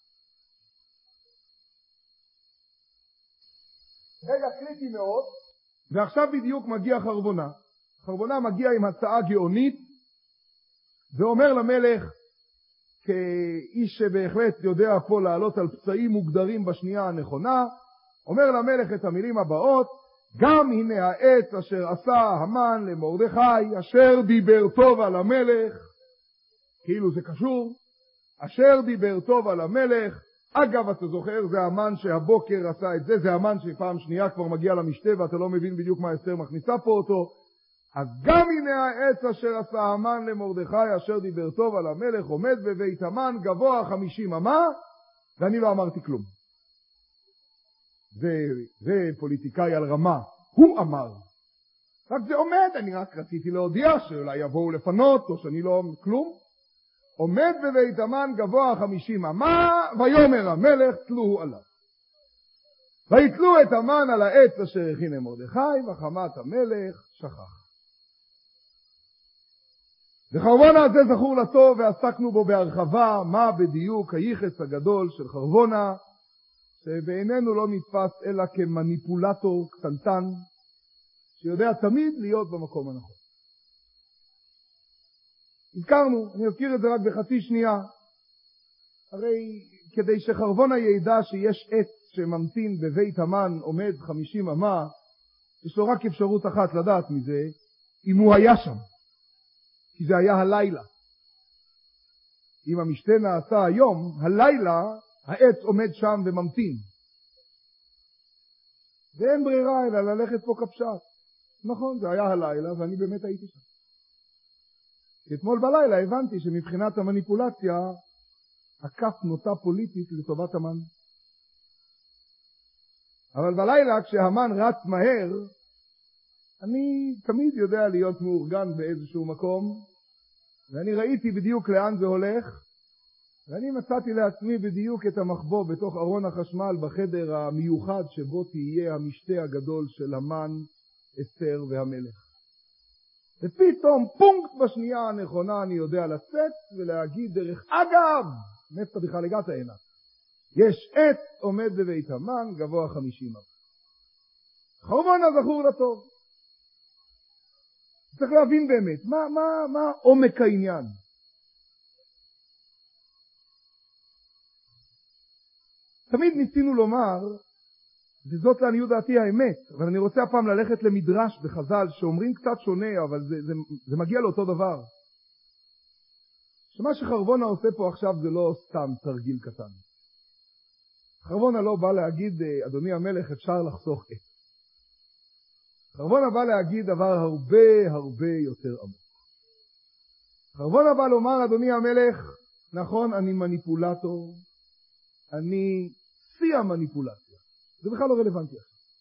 רגע קריטי מאוד, ועכשיו בדיוק מגיע חרבונה. חרבונה מגיע עם הצעה גאונית, ואומר למלך, כאיש שבהחלט יודע פה לעלות על פצעים מוגדרים בשנייה הנכונה, אומר למלך את המילים הבאות, גם הנה העץ אשר עשה המן למרדכי, אשר דיבר טוב על המלך, כאילו זה קשור, אשר דיבר טוב על המלך. אגב, אתה זוכר, זה המן שהבוקר עשה את זה, זה המן שפעם שנייה כבר מגיע למשתה, ואתה לא מבין בדיוק מה אסתר מכניסה פה אותו. אז גם הנה העץ אשר עשה המן למרדכי, אשר דיבר טוב על המלך, עומד בבית המן גבוה חמישים אמה, ואני לא אמרתי כלום. זה, זה פוליטיקאי על רמה, הוא אמר. רק זה עומד, אני רק רציתי להודיע שאולי יבואו לפנות, או שאני לא כלום. עומד בבית המן גבוה חמישים אמה, ויאמר המלך תלוהו עליו. ויתלו את המן על העץ אשר הכין למרדכי, וחמת המלך שכח. וחרבונה הזה זכור לטוב, ועסקנו בו בהרחבה, מה בדיוק היחס הגדול של חרבונה, שבעינינו לא נתפס אלא כמניפולטור קטנטן, שיודע תמיד להיות במקום הנכון. הזכרנו, אני אזכיר את זה רק בחצי שנייה, הרי כדי שחרבונה ידע שיש עץ שממתין בבית המן עומד חמישים אמה, יש לו רק אפשרות אחת לדעת מזה, אם הוא היה שם, כי זה היה הלילה. אם המשתה נעשה היום, הלילה העץ עומד שם וממתין. ואין ברירה אלא ללכת פה כפשט. נכון, זה היה הלילה ואני באמת הייתי שם. אתמול בלילה הבנתי שמבחינת המניפולציה, הכף נוטה פוליטית לטובת המן. אבל בלילה כשהמן רץ מהר, אני תמיד יודע להיות מאורגן באיזשהו מקום, ואני ראיתי בדיוק לאן זה הולך, ואני מצאתי לעצמי בדיוק את המחבוא בתוך ארון החשמל בחדר המיוחד שבו תהיה המשתה הגדול של המן, אסתר והמלך. ופתאום פונקט בשנייה הנכונה אני יודע לצאת ולהגיד דרך אגב, מאיפה בכלל הגעת הנה. יש עץ עומד בבית המן גבוה חמישים אמה. חרבון הזכור לטוב. צריך להבין באמת, מה, מה, מה עומק העניין? תמיד ניסינו לומר, וזאת לעניות דעתי האמת, אבל אני רוצה הפעם ללכת למדרש בחז"ל שאומרים קצת שונה, אבל זה, זה, זה מגיע לאותו דבר. שמה שחרבונה עושה פה עכשיו זה לא סתם תרגיל קטן. חרבונה לא בא להגיד, אדוני המלך, אפשר לחסוך עץ. חרבונה בא להגיד דבר הרבה הרבה יותר עמוק. חרבונה בא לומר, אדוני המלך, נכון, אני מניפולטור, אני שיא המניפולציה. זה בכלל לא רלוונטי.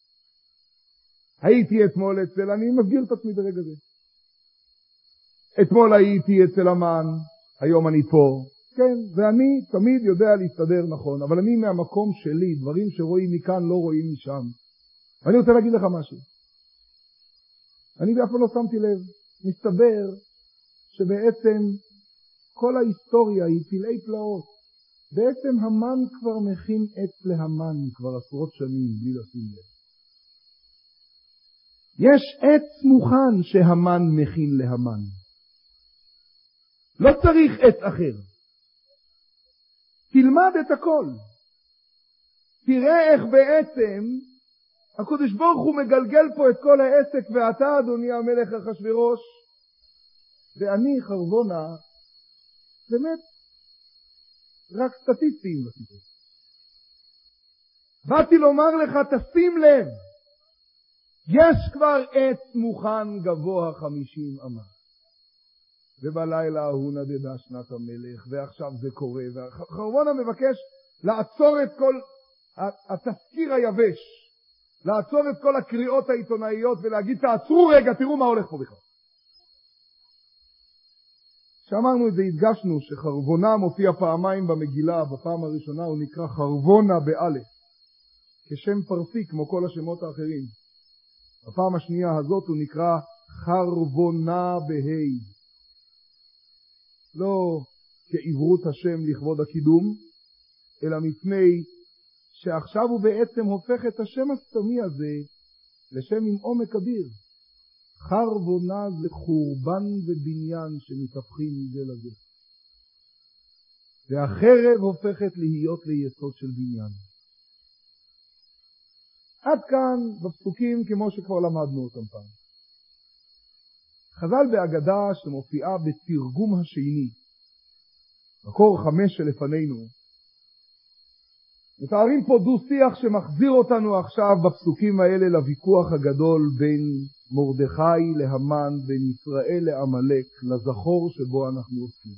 הייתי אתמול אצל, אני מסגיר את עצמי ברגע זה. אתמול הייתי אצל המן, היום אני פה. כן, ואני תמיד יודע להסתדר נכון, אבל אני מהמקום שלי, דברים שרואים מכאן לא רואים משם. ואני רוצה להגיד לך משהו. אני באף פעם לא שמתי לב, מסתבר שבעצם כל ההיסטוריה היא פלאי פלאות. בעצם המן כבר מכין עץ להמן כבר עשרות שנים בלי לשים לב. יש עץ מוכן שהמן מכין להמן. לא צריך עץ אחר. תלמד את הכל. תראה איך בעצם הקדוש ברוך הוא מגלגל פה את כל העסק, ואתה אדוני המלך אחשוורוש ואני חרבונה באמת רק סטטיסטיים בסיפור. באתי לומר לך, תשים לב, יש כבר עץ מוכן גבוה חמישים אמה. ובלילה ההוא נדדה שנת המלך, ועכשיו זה קורה, וחרבונה מבקש לעצור את כל התזכיר היבש, לעצור את כל הקריאות העיתונאיות ולהגיד, תעצרו רגע, תראו מה הולך פה בכלל. כשאמרנו את זה הדגשנו שחרבונה מופיע פעמיים במגילה. בפעם הראשונה הוא נקרא חרבונה באלף, כשם פרסי כמו כל השמות האחרים. בפעם השנייה הזאת הוא נקרא חרבונה בהי, לא כעברות השם לכבוד הקידום, אלא מפני שעכשיו הוא בעצם הופך את השם הסתמי הזה לשם עם עומק אדיר. חרבונה זה חורבן ובניין שמתהפכים מזה לזה. והחרב הופכת להיות ליסוד של בניין. עד כאן בפסוקים כמו שכבר למדנו אותם פעם. חז"ל בהגדה שמופיעה בתרגום השני, מקור חמש שלפנינו, מתארים פה דו שיח שמחזיר אותנו עכשיו בפסוקים האלה לוויכוח הגדול בין מרדכי להמן, בין ישראל לעמלק, לזכור שבו אנחנו עוסקים.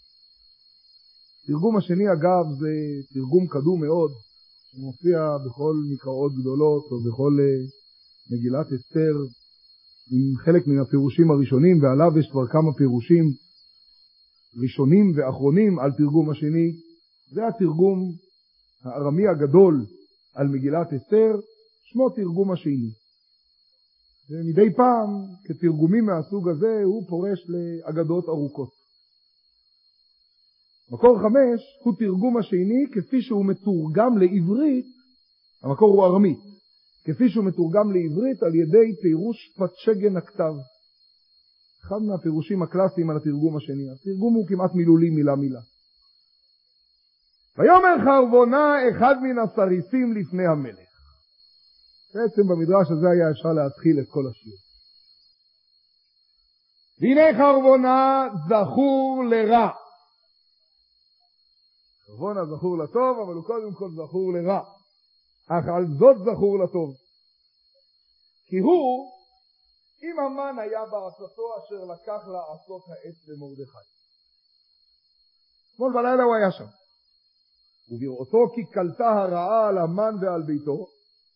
תרגום השני אגב זה תרגום קדום מאוד, שמופיע בכל מקראות גדולות או בכל מגילת אסתר, עם חלק מן הפירושים הראשונים, ועליו יש כבר כמה פירושים ראשונים ואחרונים על תרגום השני. זה התרגום הארמי הגדול על מגילת אסתר, שמו תרגום השני. ומדי פעם, כתרגומים מהסוג הזה, הוא פורש לאגדות ארוכות. מקור חמש הוא תרגום השני כפי שהוא מתורגם לעברית, המקור הוא ארמי, כפי שהוא מתורגם לעברית על ידי פירוש פתשגן הכתב. אחד מהפירושים הקלאסיים על התרגום השני. התרגום הוא כמעט מילולי מילה מילה. ויאמר חרבונה אחד מן הסריסים לפני המלך. בעצם במדרש הזה היה אפשר להתחיל את כל השיר. והנה חרבונה זכור לרע. חרבונה זכור לטוב, אבל הוא קודם כל זכור לרע. אך על זאת זכור לטוב. כי הוא, אם המן היה בעשתו אשר לקח לעשות העץ למרדכי. אתמול בלילה הוא היה שם. ובראותו כי קלטה הרעה על המן ועל ביתו,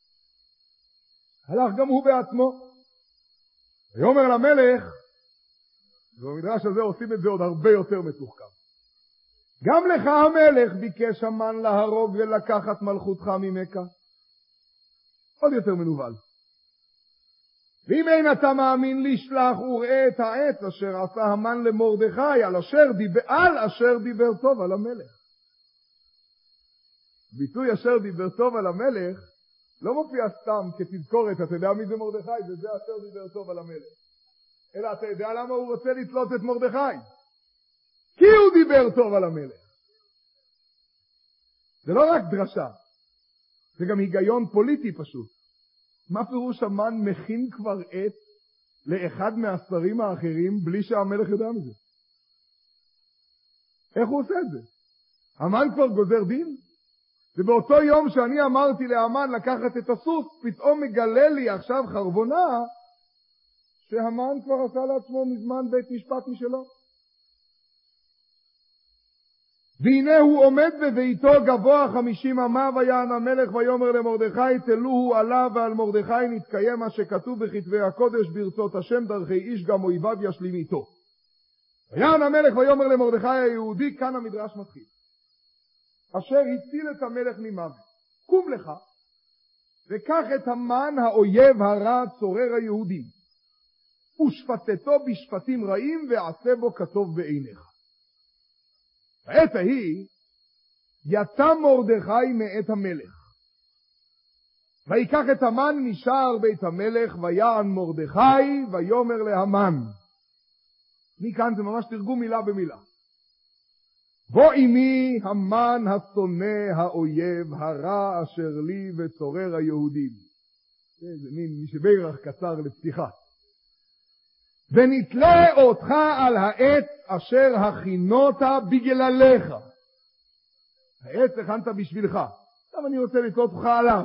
הלך גם הוא בעצמו. ויאמר למלך, ובמדרש הזה עושים את זה עוד הרבה יותר מתוחכם. גם לך המלך ביקש המן להרוג ולקחת מלכותך ממך. עוד יותר מנוול. ואם אין אתה מאמין לשלח וראה את העץ אשר עשה המן למרדכי על אשר דיבר, על אשר דיבר טוב על המלך. ביטוי אשר דיבר טוב על המלך לא מופיע סתם כתזכורת, אתה יודע מי זה מרדכי, וזה אשר דיבר טוב על המלך. אלא אתה יודע למה הוא רוצה לתלות את מרדכי? כי הוא דיבר טוב על המלך. זה לא רק דרשה, זה גם היגיון פוליטי פשוט. מה פירוש המן מכין כבר עץ לאחד מהשרים האחרים בלי שהמלך יודע מזה? איך הוא עושה את זה? המן כבר גוזר דין? ובאותו יום שאני אמרתי להמן לקחת את הסוס, פתאום מגלה לי עכשיו חרבונה שהמן כבר עשה לעצמו מזמן בית משפט משלו. והנה הוא עומד בביתו גבוה חמישים אמה, ויען המלך ויאמר למרדכי תלוהו עליו ועל מרדכי נתקיים מה שכתוב בכתבי הקודש ברצות השם דרכי איש גם אויביו ישלים איתו. ויען המלך ויאמר למרדכי היהודי, כאן המדרש מתחיל, אשר הציל את המלך ממוות, קום לך וקח את המן האויב הרע צורר היהודים ושפטתו בשפטים רעים ועשה בו כטוב בעיניך. בעת ההיא יצא מרדכי מאת המלך ויקח את המן משער בית המלך ויען מרדכי ויאמר להמן. מכאן זה ממש תרגום מילה במילה. בוא עמי המן השונא האויב הרע אשר לי וצורר היהודים. זה מין משברך קצר לפתיחה. ונתלה אותך על העץ אשר הכינותה בגללך. העץ הכנת בשבילך, עכשיו אני רוצה לתלות אותך עליו.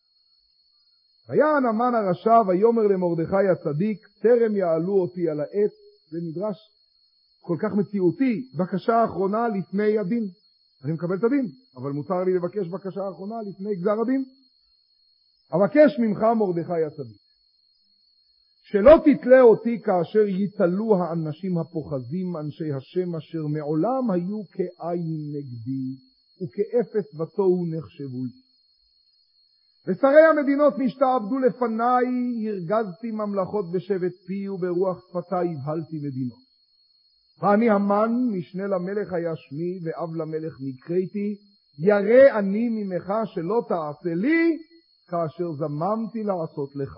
ויען המן הרשע ויאמר למרדכי הצדיק, טרם יעלו אותי על העץ. זה מדרש כל כך מציאותי, בקשה האחרונה לפני הדין. אני מקבל את הדין, אבל מותר לי לבקש בקשה האחרונה לפני גזר הדין. אבקש ממך מרדכי הצדיק, שלא תתלה אותי כאשר יתלו האנשים הפוחזים אנשי השם אשר מעולם היו כעין נגדי וכאפס ותוהו נחשבו לי. ושרי המדינות נשתעבדו לפניי, הרגזתי ממלכות בשבט פי וברוח שפתי הבהלתי מדינות. ואני המן משנה למלך היה שמי ואב למלך נקראתי, ירא אני ממך שלא תעשה לי כאשר זממתי לעשות לך.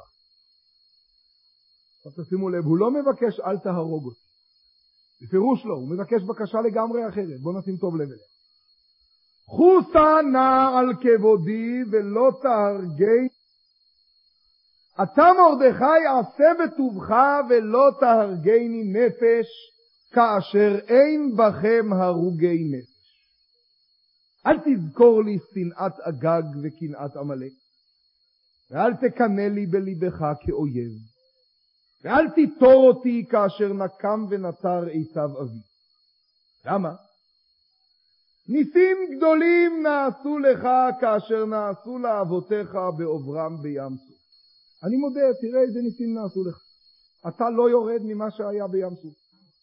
עכשיו תשימו לב, הוא לא מבקש אל תהרוג אותי. בפירוש לא, הוא מבקש בקשה לגמרי אחרת. בוא נשים טוב לב אליה. חוסה נא על כבודי ולא תהרגי. אתה מרדכי עשה בטובך ולא תהרגני נפש כאשר אין בכם הרוגי נפש. אל תזכור לי שנאת אגג וקנאת עמלק, ואל תקנא לי בליבך כאויב. ואל תיטור אותי כאשר נקם ונטר עשיו אבי. למה? ניסים גדולים נעשו לך כאשר נעשו לאבותיך בעוברם בים סוף. אני מודה, תראה איזה ניסים נעשו לך. אתה לא יורד ממה שהיה בים סוף.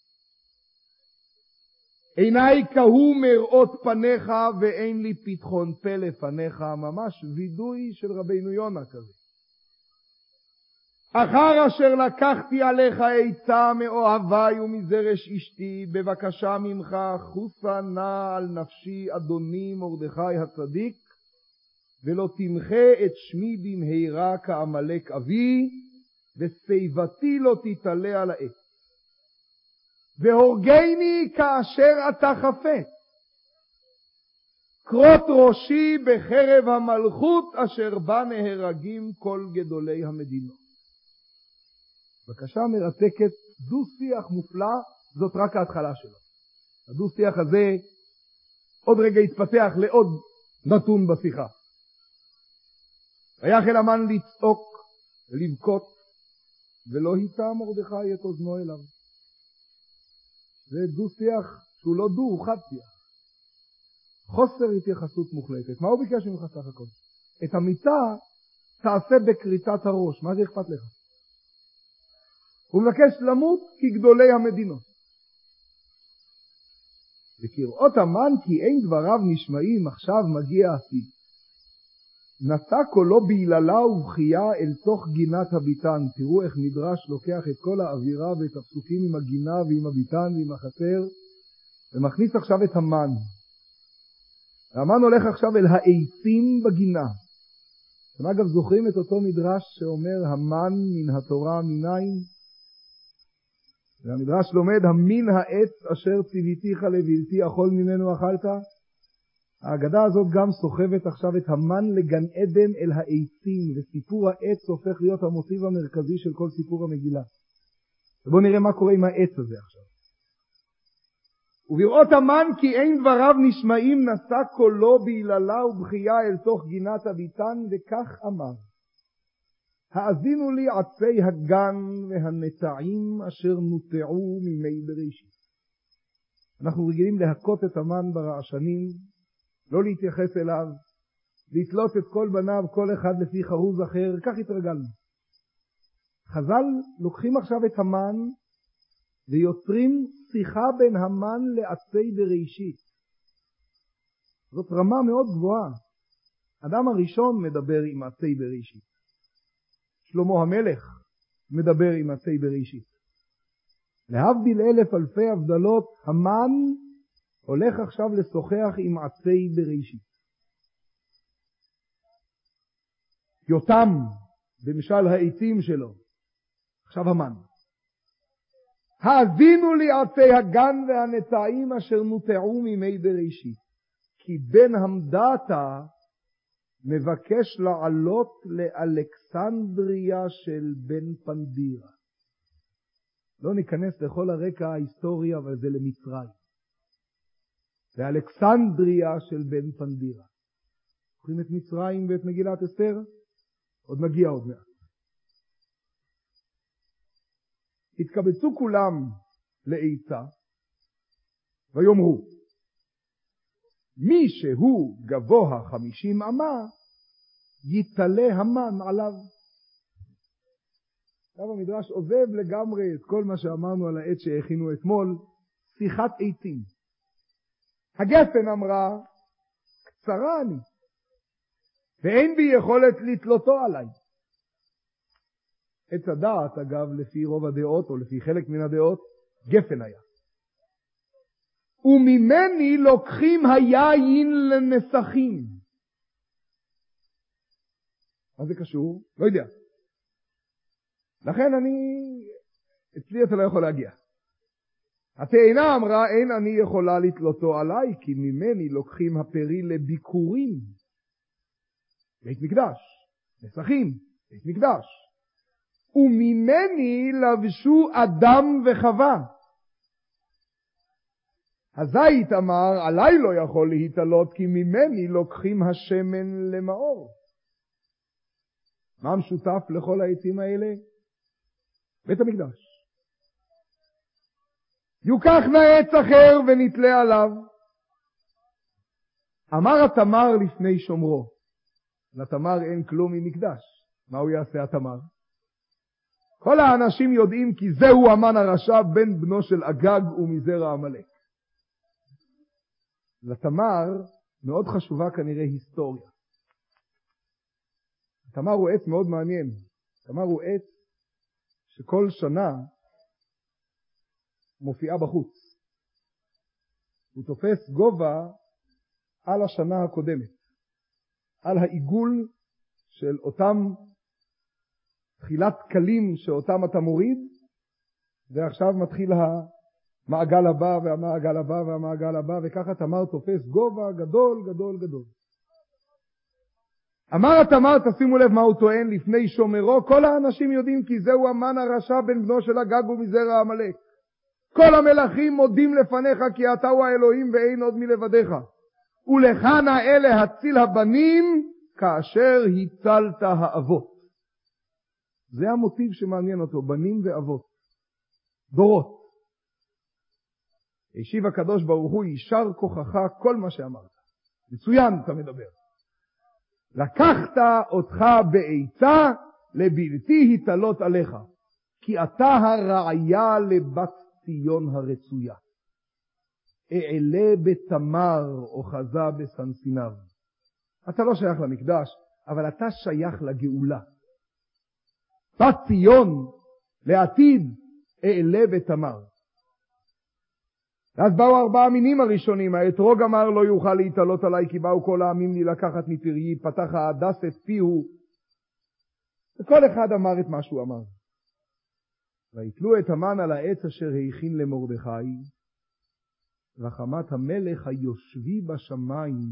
עיניי כהו מראות פניך ואין לי פתחון פה לפניך. ממש וידוי של רבינו יונה כזה. אחר אשר לקחתי עליך עצה מאוהבי ומזרש אשתי, בבקשה ממך חוסה נא על נפשי אדוני מרדכי הצדיק, ולא תמחה את שמי במהרה כעמלק אבי, ושיבתי לא תתעלה על העץ. והורגני כאשר אתה חפץ, קרות ראשי בחרב המלכות אשר בה נהרגים כל גדולי המדינות. בקשה מרתקת, דו שיח מופלא, זאת רק ההתחלה שלו. הדו שיח הזה עוד רגע יתפתח לעוד נתון בשיחה. ויחל המן לצעוק ולבכות, ולא היטה מרדכי את אוזנו אליו. זה דו שיח שהוא לא דו, הוא חד שיח. חוסר התייחסות מוחלטת. מה הוא ביקש ממך סך הכל? את המיטה תעשה בקריצת הראש. מה זה אכפת לך? הוא מבקש למות כגדולי המדינות. וכראות המן כי אין דבריו נשמעים, עכשיו מגיע השיא. נשא קולו בהיללה ובכייה אל תוך גינת הביתן. תראו איך מדרש לוקח את כל האווירה ואת הפסוקים עם הגינה ועם הביתן ועם החצר, ומכניס עכשיו את המן. המן הולך עכשיו אל העצים בגינה. אתם אגב זוכרים את אותו מדרש שאומר המן מן התורה מניין? והמדרש לומד המין העץ אשר ציוויתיך לבלתי אכול ממנו אכלת. ההגדה הזאת גם סוחבת עכשיו את המן לגן עדן אל העצים, וסיפור העץ הופך להיות המוטיב המרכזי של כל סיפור המגילה. ובואו נראה מה קורה עם העץ הזה עכשיו. ובראות המן כי אין דבריו נשמעים, נשא קולו בהיללה ובכייה אל תוך גינת הביתן, וכך אמר: האזינו לי עצי הגן והנטעים אשר נוטעו מימי בראשית. אנחנו רגילים להכות את המן ברעשנים, לא להתייחס אליו, לתלות את כל בניו כל אחד לפי חרוז אחר, כך התרגלנו. חז"ל לוקחים עכשיו את המן ויוצרים שיחה בין המן לעצי בראשית. זאת רמה מאוד גבוהה. אדם הראשון מדבר עם עצי בראשית. שלמה המלך מדבר עם עצי בראשית. להבדיל אלף אלפי הבדלות, המן הולך עכשיו לשוחח עם עצי בראשית. יותם במשל העצים שלו. עכשיו המן. האזינו לי עצי הגן והנטעים אשר נוטעו מימי בראשית, כי בן המדעתה מבקש לעלות לאלכסנדריה של בן פנדירה. לא ניכנס לכל הרקע ההיסטורי, אבל זה למצרים. לאלכסנדריה של בן פנדירה. זוכרים את מצרים ואת מגילת אסתר? עוד מגיע עוד מעט. התקבצו כולם לעצה ויאמרו: מי שהוא גבוה חמישים אמה יתעלה המן עליו. עכשיו המדרש עוזב לגמרי את כל מה שאמרנו על העץ שהכינו אתמול, שיחת עצים. הגפן אמרה: קצרה אני ואין בי יכולת לתלותו עליי. עץ הדעת, אגב, לפי רוב הדעות או לפי חלק מן הדעות, גפן היה. וממני לוקחים היין לנסחים. מה זה קשור? לא יודע. לכן אני, אצלי אתה לא יכול להגיע. התאנה אמרה: אין אני יכולה לתלותו עליי, כי ממני לוקחים הפרי לביקורים. בית מקדש, נסחים, בית מקדש. וממני לבשו אדם וחווה. הזית אמר: עליי לא יכול להתעלות, כי ממני לוקחים השמן למאור. מה המשותף לכל העצים האלה? בית המקדש. יוקח נא עץ אחר ונתלה עליו. אמר התמר לפני שומרו. לתמר אין כלום ממקדש. מה הוא יעשה התמר? כל האנשים יודעים כי זהו המן הרשע, בן בנו של אגג ומזרע עמלק. לתמר מאוד חשובה כנראה היסטוריה. התמר הוא עץ מאוד מעניין. התמר הוא עץ שכל שנה מופיעה בחוץ. הוא תופס גובה על השנה הקודמת, על העיגול של אותם תחילת קלים שאותם אתה מוריד, ועכשיו מתחיל המעגל הבא והמעגל הבא והמעגל הבא, וככה תמר תופס גובה גדול גדול גדול. אמר התמר, תשימו לב מה הוא טוען לפני שומרו: כל האנשים יודעים כי זהו המן הרשע, בן בנו של אגג ומזרע עמלק. כל המלכים מודים לפניך כי אתה הוא האלוהים ואין עוד מלבדיך. ולך נאה להציל הבנים כאשר הצלת האבות. זה המוטיב שמעניין אותו, בנים ואבות. דורות. השיב הקדוש ברוך הוא: יישר כוחך כל מה שאמרת. מצוין אתה מדבר. לקחת אותך בעצה לבלתי התעלות עליך, כי אתה הראיה לבת ציון הרצויה. אעלה בתמר או חזה בסנסיניו. אתה לא שייך למקדש, אבל אתה שייך לגאולה. בת ציון, לעתיד, אעלה בתמר. אז באו ארבעה מינים הראשונים, האתרוג אמר לא יוכל להתעלות עליי, כי באו כל העמים לי לקחת מפריי, פתח ההדס את פיהו, וכל אחד אמר את מה שהוא אמר. ויתלו את המן על העץ אשר הכין למרדכי, רחמת המלך היושבי בשמיים,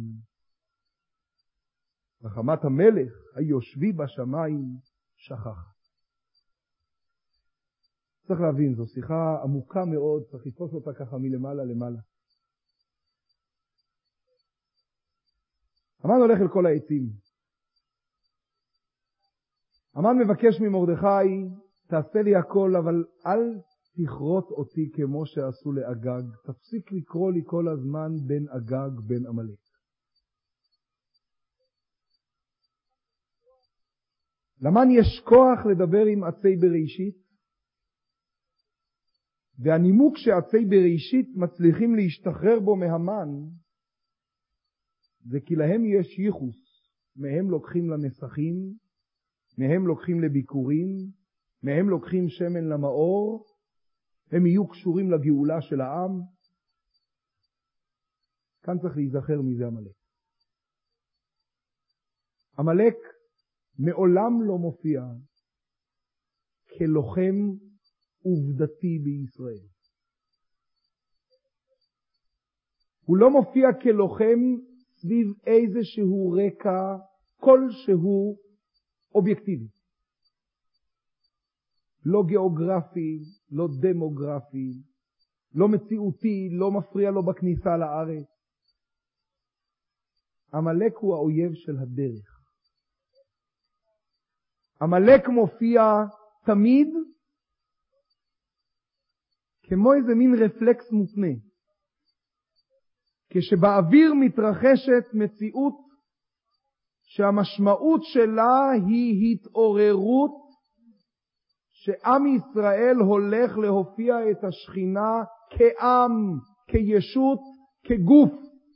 רחמת המלך היושבי בשמיים שכח. צריך להבין, זו שיחה עמוקה מאוד, צריך לתפוס אותה ככה מלמעלה למעלה. המן הולך אל כל העצים. המן מבקש ממרדכי, תעשה לי הכל, אבל אל תכרות אותי כמו שעשו לאגג. תפסיק לקרוא לי כל הזמן בין אגג בין עמלק. למן יש כוח לדבר עם עצי בראשית, והנימוק שעצי בראשית מצליחים להשתחרר בו מהמן, זה כי להם יש ייחוס, מהם לוקחים לנסחים, מהם לוקחים לביקורים, מהם לוקחים שמן למאור, הם יהיו קשורים לגאולה של העם. כאן צריך להיזכר מזה עמלק. עמלק מעולם לא מופיע כלוחם עובדתי בישראל. הוא לא מופיע כלוחם סביב איזשהו רקע כלשהו אובייקטיבי. לא גיאוגרפי, לא דמוגרפי, לא מציאותי, לא מפריע לו בכניסה לארץ. עמלק הוא האויב של הדרך. עמלק מופיע תמיד כמו איזה מין רפלקס מותנה. כשבאוויר מתרחשת מציאות שהמשמעות שלה היא התעוררות שעם ישראל הולך להופיע את השכינה כעם, כישות, כגוף.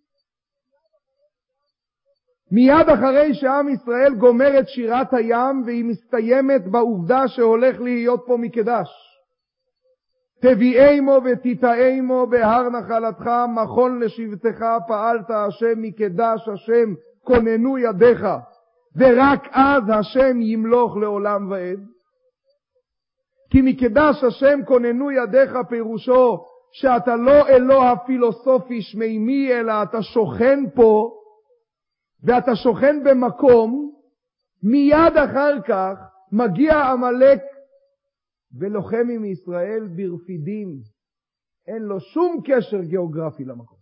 מיד אחרי שעם ישראל גומר את שירת הים והיא מסתיימת בעובדה שהולך להיות פה מקדש. תביאי-מו ותיטעי-מו בהר נחלתך, מכון לשבטך פעלת השם, מקדש השם כוננו ידיך, ורק אז השם ימלוך לעולם ועד. כי מקדש השם כוננו ידיך פירושו שאתה לא אלוה הפילוסופי שמימי, אלא אתה שוכן פה, ואתה שוכן במקום. מיד אחר כך מגיע עמלק ולוחם עם ישראל ברפידים. אין לו שום קשר גיאוגרפי למקום.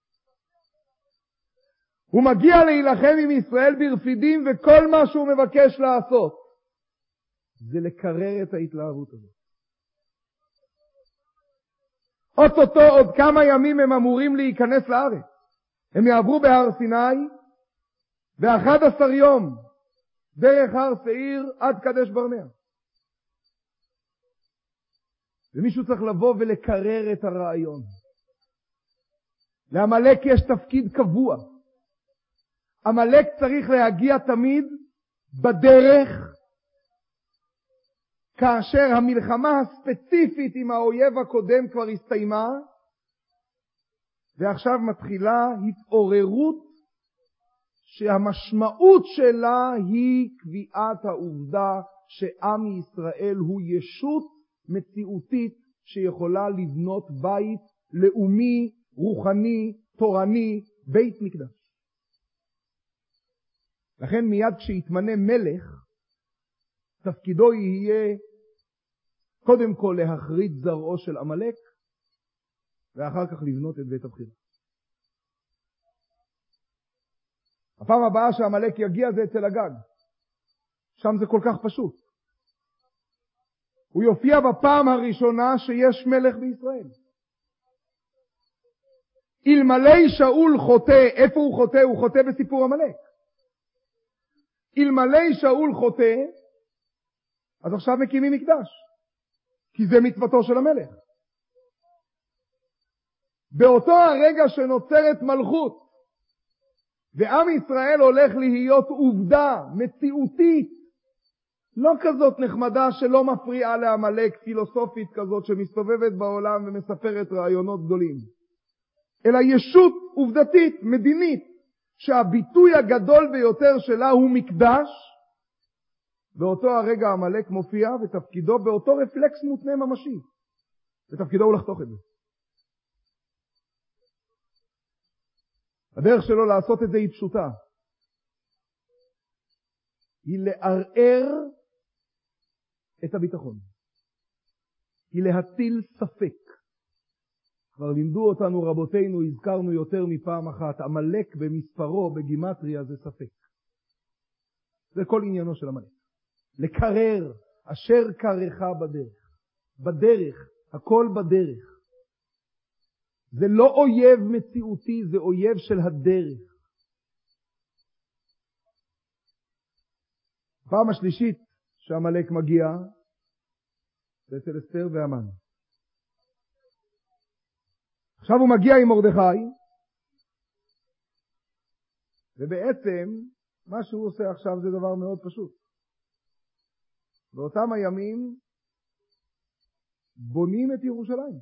הוא מגיע להילחם עם ישראל ברפידים, וכל מה שהוא מבקש לעשות זה לקרר את ההתלהבות הזאת. אוטוטו עוד כמה ימים הם אמורים להיכנס לארץ. הם יעברו בהר סיני ב-אחד עשר יום דרך הר שעיר עד קדש ברנע. ומישהו צריך לבוא ולקרר את הרעיון. לעמלק יש תפקיד קבוע. עמלק צריך להגיע תמיד בדרך, כאשר המלחמה הספציפית עם האויב הקודם כבר הסתיימה, ועכשיו מתחילה התעוררות שהמשמעות שלה היא קביעת העובדה שעם ישראל הוא ישות מציאותית שיכולה לבנות בית לאומי, רוחני, תורני, בית מקדש. לכן מיד כשיתמנה מלך, תפקידו יהיה קודם כל להחריד זרעו של עמלק, ואחר כך לבנות את בית הבחירה. הפעם הבאה שהעמלק יגיע זה אצל הגג. שם זה כל כך פשוט. הוא יופיע בפעם הראשונה שיש מלך בישראל. אלמלא שאול חוטא, איפה הוא חוטא? הוא חוטא בסיפור עמלק. אלמלא שאול חוטא, אז עכשיו מקימים מקדש. כי זה מצוותו של המלך. באותו הרגע שנוצרת מלכות, ועם ישראל הולך להיות עובדה מציאותית, לא כזאת נחמדה שלא מפריעה לעמלק, פילוסופית כזאת שמסתובבת בעולם ומספרת רעיונות גדולים, אלא ישות עובדתית, מדינית, שהביטוי הגדול ביותר שלה הוא מקדש. באותו הרגע עמלק מופיע, ותפקידו באותו רפלקס מותנה ממשי, ותפקידו הוא לחתוך את זה. הדרך שלו לעשות את זה היא פשוטה, היא לערער את הביטחון, היא להטיל ספק. כבר לימדו אותנו רבותינו, הזכרנו יותר מפעם אחת, עמלק במספרו בגימטריה זה ספק. זה כל עניינו של עמלק, לקרר, אשר קרחה בדרך, בדרך, הכל בדרך. זה לא אויב מציאותי, זה אויב של הדרך. פעם השלישית שעמלק מגיע, זה אצל אסתר והמן. עכשיו הוא מגיע עם מרדכי, ובעצם מה שהוא עושה עכשיו זה דבר מאוד פשוט. באותם הימים בונים את ירושלים.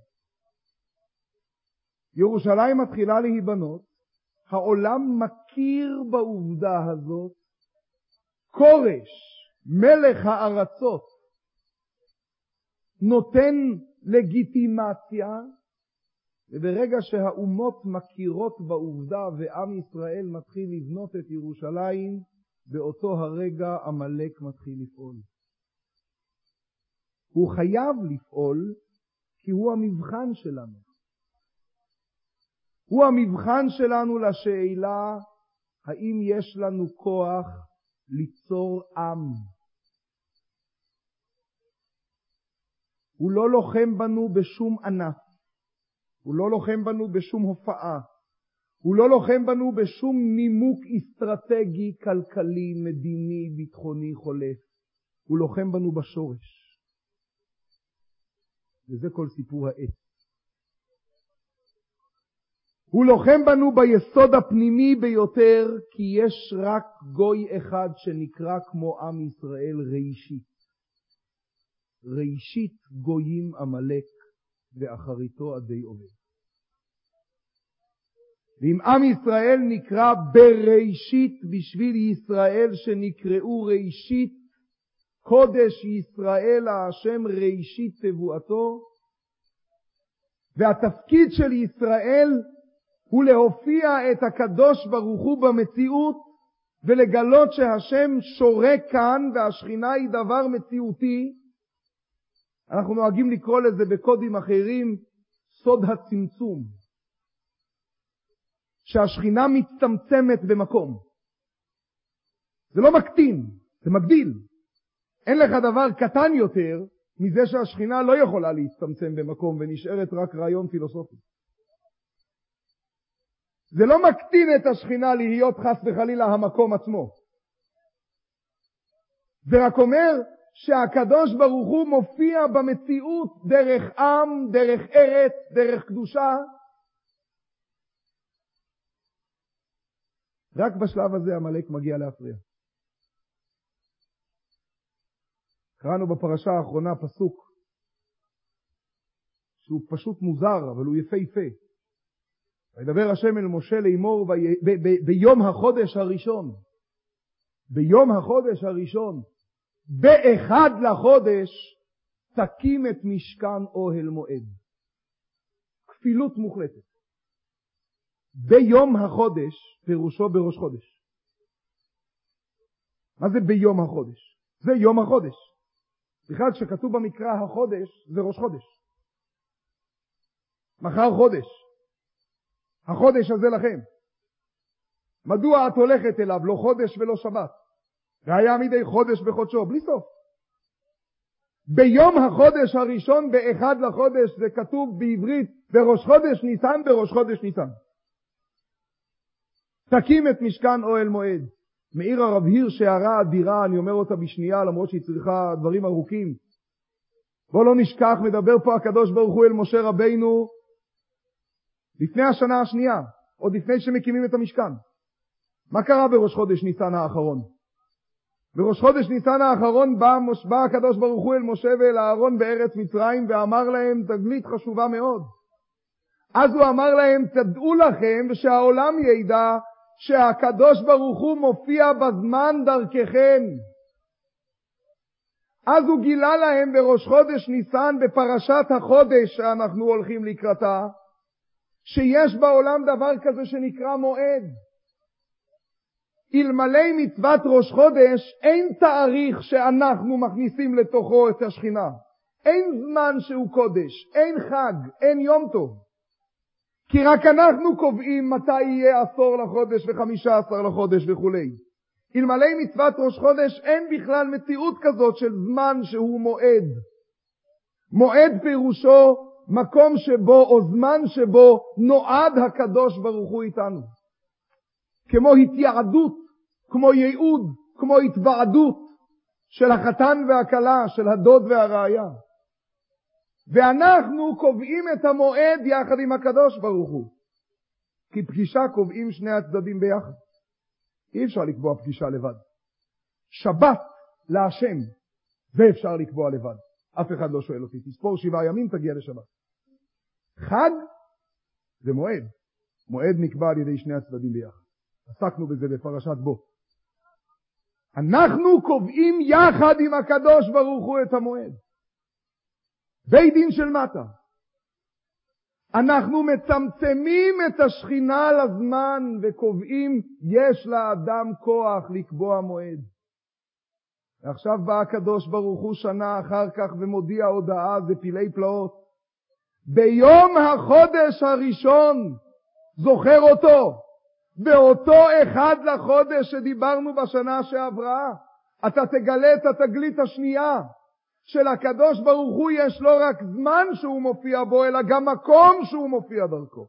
ירושלים מתחילה להיבנות, העולם מכיר בעובדה הזאת, כורש, מלך הארצות, נותן לגיטימציה, וברגע שהאומות מכירות בעובדה ועם ישראל מתחיל לבנות את ירושלים, באותו הרגע עמלק מתחיל לפעול. הוא חייב לפעול כי הוא המבחן שלנו. הוא המבחן שלנו לשאלה האם יש לנו כוח ליצור עם. הוא לא לוחם בנו בשום ענף, הוא לא לוחם בנו בשום הופעה, הוא לא לוחם בנו בשום נימוק אסטרטגי, כלכלי, מדיני, ביטחוני, חולף. הוא לוחם בנו בשורש. וזה כל סיפור העץ. הוא לוחם בנו ביסוד הפנימי ביותר, כי יש רק גוי אחד שנקרא כמו עם ישראל ראשית. ראשית גויים עמלק, ואחריתו עדי עובד. ואם עם ישראל נקרא בראשית בשביל ישראל שנקראו ראשית, קודש ישראל השם ראשית תבואתו, והתפקיד של ישראל הוא להופיע את הקדוש ברוך הוא במציאות, ולגלות שהשם שורה כאן והשכינה היא דבר מציאותי. אנחנו נוהגים לקרוא לזה בקודים אחרים סוד הצמצום, שהשכינה מצטמצמת במקום. זה לא מקטין, זה מגדיל. אין לך דבר קטן יותר מזה שהשכינה לא יכולה להצטמצם במקום ונשארת רק רעיון פילוסופי. זה לא מקטין את השכינה להיות חס וחלילה המקום עצמו. זה רק אומר שהקדוש ברוך הוא מופיע במציאות דרך עם, דרך ארץ, דרך קדושה. רק בשלב הזה עמלק מגיע להפריע. קראנו בפרשה האחרונה פסוק שהוא פשוט מוזר, אבל הוא יפהפה. וידבר השם אל משה לאמור ב- ב- ב- ביום החודש הראשון, ביום החודש הראשון, באחד לחודש, תקים את משכן אוהל מועד. כפילות מוחלטת. ביום החודש, פירושו בראש חודש. מה זה ביום החודש? זה יום החודש. בכלל כשכתוב במקרא החודש, זה ראש חודש. מחר חודש. החודש הזה לכם. מדוע את הולכת אליו לא חודש ולא שבת? והיה מדי חודש בחודשו, בלי סוף. ביום החודש הראשון באחד לחודש, זה כתוב בעברית בראש חודש ניסן, בראש חודש ניסן. תקים את משכן אוהל מועד. מאיר הרב היר שהערה אדירה, אני אומר אותה בשנייה למרות שהיא צריכה דברים ארוכים. בוא לא נשכח, מדבר פה הקדוש ברוך הוא אל משה רבינו, לפני השנה השנייה, עוד לפני שמקימים את המשכן. מה קרה בראש חודש ניסן האחרון? בראש חודש ניסן האחרון בא, בא הקדוש ברוך הוא אל משה ואל אהרון בארץ מצרים ואמר להם תגלית חשובה מאוד. אז הוא אמר להם תדעו לכם ושהעולם ידע שהקדוש ברוך הוא מופיע בזמן דרככם. אז הוא גילה להם בראש חודש ניסן בפרשת החודש שאנחנו הולכים לקראתה, שיש בעולם דבר כזה שנקרא מועד. אלמלא מצוות ראש חודש אין תאריך שאנחנו מכניסים לתוכו את השכינה. אין זמן שהוא קודש, אין חג, אין יום טוב. כי רק אנחנו קובעים מתי יהיה עשור לחודש וחמישה עשר לחודש וכולי. אלמלא מצוות ראש חודש אין בכלל מציאות כזאת של זמן שהוא מועד. מועד פירושו מקום שבו או זמן שבו נועד הקדוש ברוך הוא איתנו. כמו התייעדות, כמו ייעוד, כמו התוועדות של החתן והכלה, של הדוד והרעיה. ואנחנו קובעים את המועד יחד עם הקדוש ברוך הוא. כי פגישה קובעים שני הצדדים ביחד. אי אפשר לקבוע פגישה לבד. שבת להשם, זה אפשר לקבוע לבד. אף אחד לא שואל אותי, תספור שבעה ימים תגיע לשבת. חג זה מועד. מועד נקבע על ידי שני הצדדים ביחד. עסקנו בזה בפרשת בו. אנחנו קובעים יחד עם הקדוש ברוך הוא את המועד. בית דין של מטה. אנחנו מצמצמים את השכינה לזמן וקובעים יש לאדם כוח לקבוע מועד. ועכשיו בא הקדוש ברוך הוא שנה אחר כך ומודיע הודעה, זה פילי פלאות. ביום החודש הראשון, זוכר אותו, באותו אחד לחודש שדיברנו בשנה שעברה, אתה תגלה את התגלית השנייה, של הקדוש ברוך הוא יש לו רק זמן שהוא מופיע בו, אלא גם מקום שהוא מופיע דרכו.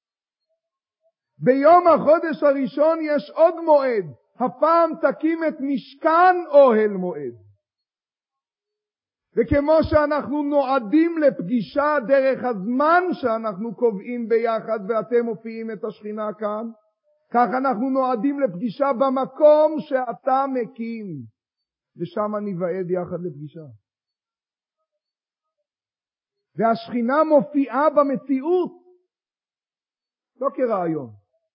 ביום החודש הראשון יש עוד מועד, הפעם תקים את משכן אוהל מועד. וכמו שאנחנו נועדים לפגישה דרך הזמן שאנחנו קובעים ביחד ואתם מופיעים את השכינה כאן, כך אנחנו נועדים לפגישה במקום שאתה מקים, ושם ניוועד יחד לפגישה. והשכינה מופיעה במציאות, לא כרעיון.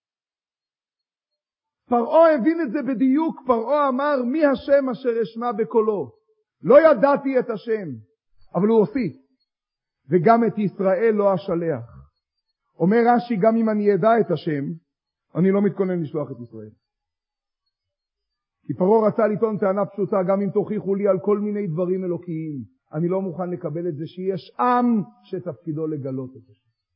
פרעה הבין את זה בדיוק, פרעה אמר, מי השם אשר אשמע בקולו? לא ידעתי את השם, אבל הוא הוסיף, וגם את ישראל לא אשלח. אומר רש"י, גם אם אני ידע את השם, אני לא מתכונן לשלוח את ישראל. כי פרעה רצה לטעון טענה פשוטה, גם אם תוכיחו לי על כל מיני דברים אלוקיים, אני לא מוכן לקבל את זה שיש עם שתפקידו לגלות את זה.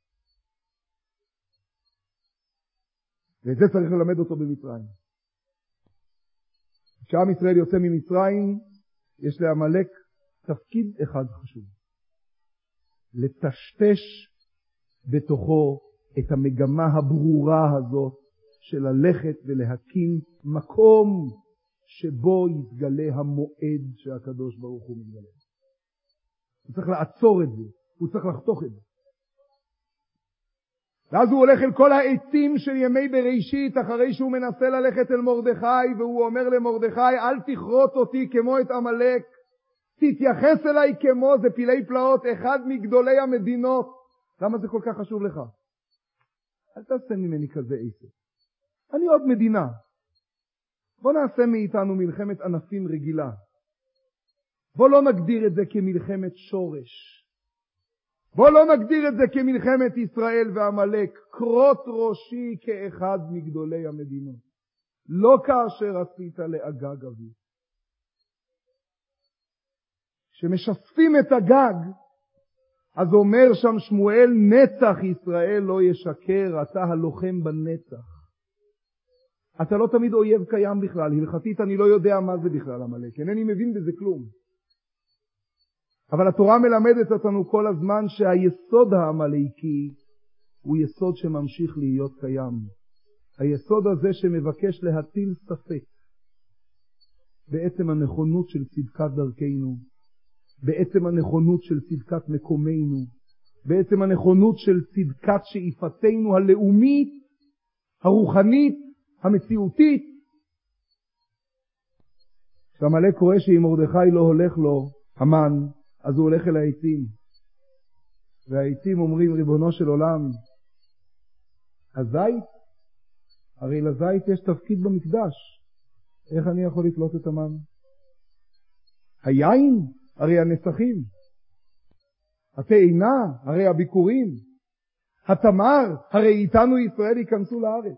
ואת זה צריך ללמד אותו במצרים. כשעם ישראל יוצא ממצרים, יש לעמלק תפקיד אחד חשוב. לטשטש בתוכו את המגמה הברורה הזאת של ללכת ולהקים מקום שבו יתגלה המועד שהקדוש ברוך הוא מתגלה. הוא צריך לעצור את זה, הוא צריך לחתוך את זה. ואז הוא הולך אל כל העצים של ימי בראשית, אחרי שהוא מנסה ללכת אל מרדכי, והוא אומר למרדכי, אל תכרות אותי כמו את עמלק, תתייחס אליי כמו, זה פילי פלאות, אחד מגדולי המדינות. למה זה כל כך חשוב לך? אל תעשה ממני כזה עסק. אני עוד מדינה. בוא נעשה מאיתנו מלחמת ענפים רגילה. בוא לא נגדיר את זה כמלחמת שורש. בוא לא נגדיר את זה כמלחמת ישראל ועמלק. קרות ראשי כאחד מגדולי המדינות. לא כאשר עשית לאגג אבי. כשמשספים את הגג, אז אומר שם שמואל, נצח ישראל לא ישקר, אתה הלוחם בנצח. אתה לא תמיד אויב קיים בכלל. הלכתית אני לא יודע מה זה בכלל עמלק. אינני מבין בזה כלום. אבל התורה מלמדת אותנו כל הזמן שהיסוד העמלקי הוא יסוד שממשיך להיות קיים. היסוד הזה שמבקש להטיל ספק בעצם הנכונות של צדקת דרכנו, בעצם הנכונות של צדקת מקומנו, בעצם הנכונות של צדקת שאיפתנו הלאומית, הרוחנית, המציאותית. כשעמלק קורא שאם מרדכי לא הולך לו המן, אז הוא הולך אל העצים. והעצים אומרים, ריבונו של עולם, הזית, הרי לזית יש תפקיד במקדש. איך אני יכול לתלות את המן? היין, הרי הנסכים. התאנה, הרי הביקורים. התמר, הרי איתנו ישראל ייכנסו לארץ.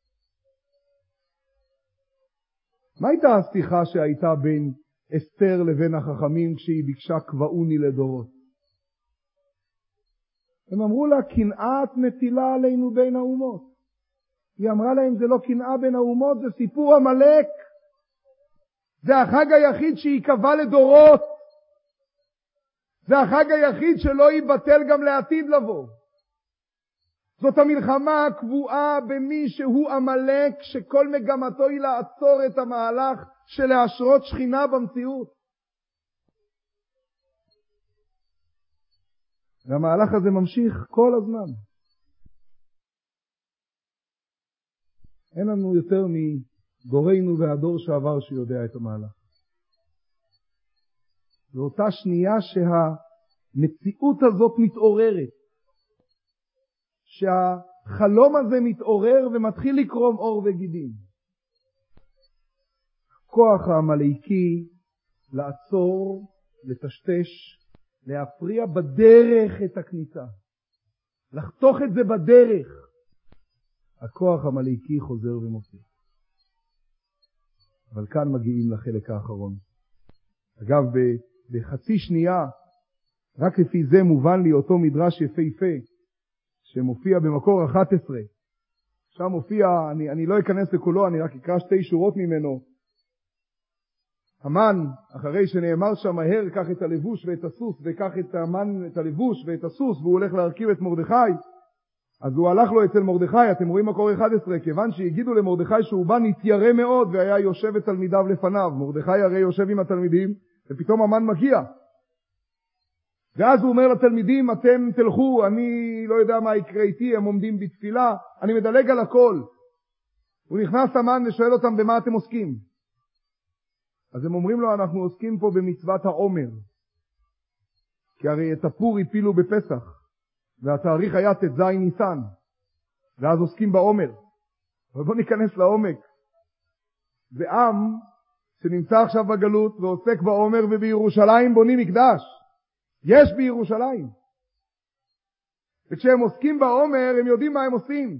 מה הייתה השיחה שהייתה בין אסתר לבין החכמים כשהיא ביקשה קבעוני לדורות? הם אמרו לה, קנאת מטילה עלינו בין האומות. היא אמרה להם, זה לא קנאה בין האומות, זה סיפור עמלק. זה החג היחיד שיקבע לדורות. זה החג היחיד שלא ייבטל גם לעתיד לבוא. זאת המלחמה הקבועה במי שהוא עמלק, שכל מגמתו היא לעצור את המהלך של להשרות שכינה במציאות. והמהלך הזה ממשיך כל הזמן. אין לנו יותר מדורנו והדור שעבר שיודע את המהלך. באותה שנייה שהמציאות הזאת מתעוררת, שהחלום הזה מתעורר ומתחיל לקרום אור וגידים, כוח העמלקי לעצור, לטשטש, להפריע בדרך את הכניסה, לחתוך את זה בדרך, הכוח העמלקי חוזר ומופיע. אבל כאן מגיעים לחלק האחרון. אגב, בחצי שנייה, רק לפי זה מובן לי אותו מדרש יפהפה, שמופיע במקור אחת עשרה. שם מופיע, אני, אני לא אכנס לכולו, אני רק אקרא שתי שורות ממנו. המן, אחרי שנאמר שם מהר, קח את הלבוש ואת הסוס, וקח את המן, את הלבוש ואת הסוס, והוא הולך להרכיב את מרדכי, אז הוא הלך לו אצל מרדכי, אתם רואים מקור אחת עשרה, כיוון שהגידו למרדכי שהוא בא נתיירא מאוד, והיה יושב את תלמידיו לפניו. מרדכי הרי יושב עם התלמידים, ופתאום המן מגיע. ואז הוא אומר לתלמידים, אתם תלכו, אני לא יודע מה יקרה איתי, הם עומדים בתפילה, אני מדלג על הכל. הוא נכנס המן ושואל אותם, במה אתם עוסקים? אז הם אומרים לו, אנחנו עוסקים פה במצוות העומר. כי הרי את הפור הפילו בפסח, והתאריך היה ט"ז ניסן, ואז עוסקים בעומר. אבל בוא ניכנס לעומק. זה עם שנמצא עכשיו בגלות ועוסק בעומר, ובירושלים בונים מקדש. יש בירושלים. וכשהם עוסקים בעומר, הם יודעים מה הם עושים.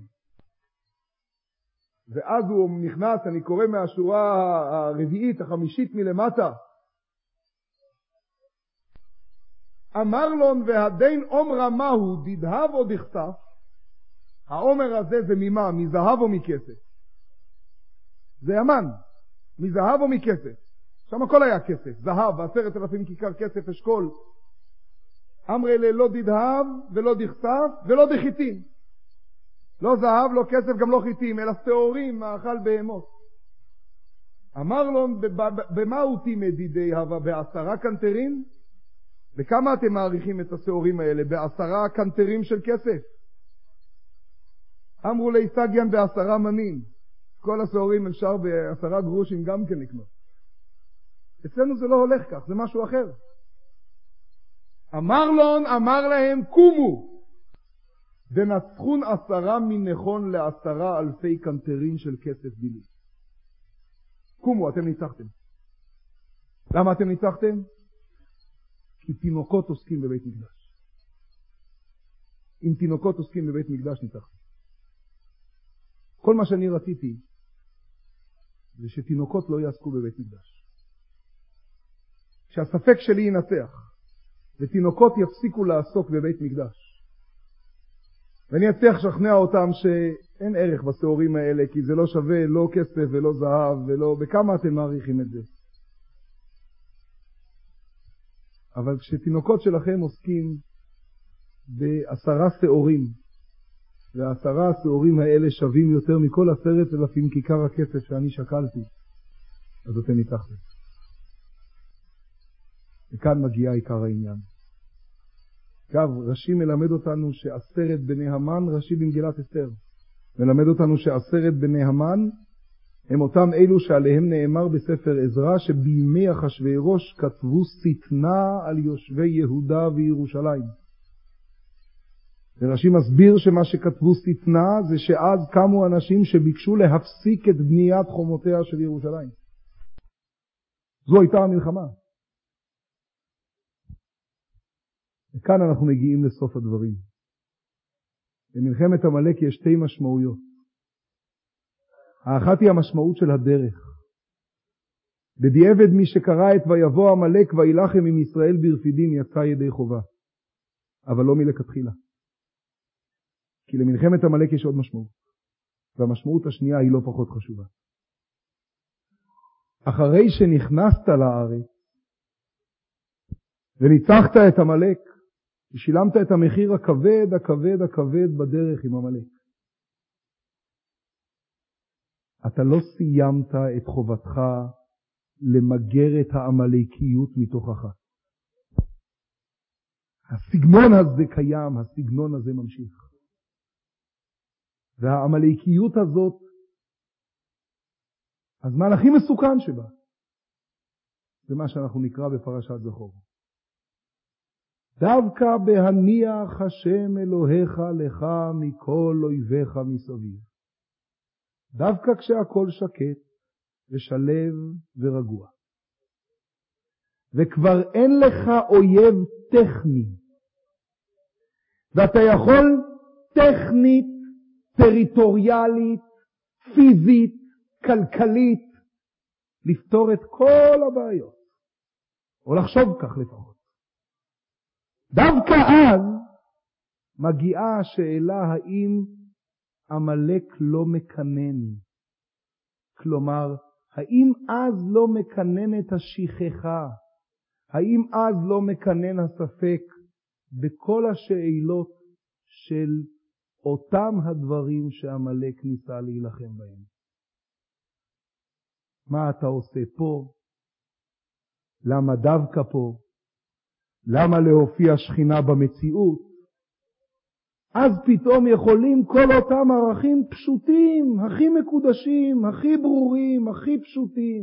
ואז הוא נכנס, אני קורא מהשורה הרביעית, החמישית מלמטה. אמר לון והדין עומרה מהו, דדהב או דכתף? העומר הזה זה ממה? מזהב או מכסף? זה המן. מזהב או מכסף? שם הכל היה כסף. זהב, עשרת אלפים כיכר כסף אשכול. אמרי לא דדהב ולא דכתף ולא דחיתים. לא זהב, לא כסף, גם לא חיתים, אלא שעורים, מאכל בהמות. אמר לון, במה הוא תימד דידי הווה? בעשרה קנטרים? וכמה אתם מעריכים את השעורים האלה? בעשרה קנטרים של כסף. אמרו לי סגיין בעשרה מנים. כל השעורים אפשר בעשרה גרושים גם כן לקנות. אצלנו זה לא הולך כך, זה משהו אחר. אמר לון, אמר להם, קומו. דנצחון עשרה מנכון לעשרה אלפי קנטרים של כסף בילי. קומו, אתם ניצחתם. למה אתם ניצחתם? כי תינוקות עוסקים בבית מקדש. אם תינוקות עוסקים בבית מקדש ניצחתם. כל מה שאני רציתי זה שתינוקות לא יעסקו בבית מקדש. שהספק שלי ינצח ותינוקות יפסיקו לעסוק בבית מקדש. ואני אצליח לשכנע אותם שאין ערך בשעורים האלה, כי זה לא שווה לא כסף ולא זהב ולא... בכמה אתם מעריכים את זה? אבל כשתינוקות שלכם עוסקים בעשרה שעורים, והעשרה השעורים האלה שווים יותר מכל עשרת אלפים כיכר הכסף שאני שקלתי, אז אתם ניצחתם. וכאן מגיע עיקר העניין. אגב, רש"י מלמד אותנו שעשרת בני המן, רש"י במגילת אסתר, מלמד אותנו שעשרת בני המן הם אותם אלו שעליהם נאמר בספר עזרא שבימי אחשוורוש כתבו שטנה על יושבי יהודה וירושלים. ורש"י מסביר שמה שכתבו שטנה זה שאז קמו אנשים שביקשו להפסיק את בניית חומותיה של ירושלים. זו הייתה המלחמה. וכאן אנחנו מגיעים לסוף הדברים. במלחמת עמלק יש שתי משמעויות. האחת היא המשמעות של הדרך. בדיעבד מי שקרא את ויבוא עמלק וילחם עם ישראל ברפידים יצא ידי חובה. אבל לא מלכתחילה. כי למלחמת עמלק יש עוד משמעות. והמשמעות השנייה היא לא פחות חשובה. אחרי שנכנסת לארץ וניצחת את עמלק, ושילמת את המחיר הכבד, הכבד, הכבד בדרך עם עמלק. אתה לא סיימת את חובתך למגר את העמלקיות מתוכך. הסגנון הזה קיים, הסגנון הזה ממשיך. והעמלקיות הזאת, הזמן הכי מסוכן שבה, זה מה שאנחנו נקרא בפרשת זכור. דווקא בהניח השם אלוהיך לך מכל אויביך מסביב. דווקא כשהכל שקט ושלב ורגוע. וכבר אין לך אויב טכני. ואתה יכול טכנית, טריטוריאלית, פיזית, כלכלית, לפתור את כל הבעיות. או לחשוב כך לפחות. דווקא אז מגיעה השאלה האם עמלק לא מקנן. כלומר, האם אז לא מקננת השכחה? האם אז לא מקנן הספק בכל השאלות של אותם הדברים שעמלק ניסה להילחם בהם? מה אתה עושה פה? למה דווקא פה? למה להופיע שכינה במציאות? אז פתאום יכולים כל אותם ערכים פשוטים, הכי מקודשים, הכי ברורים, הכי פשוטים,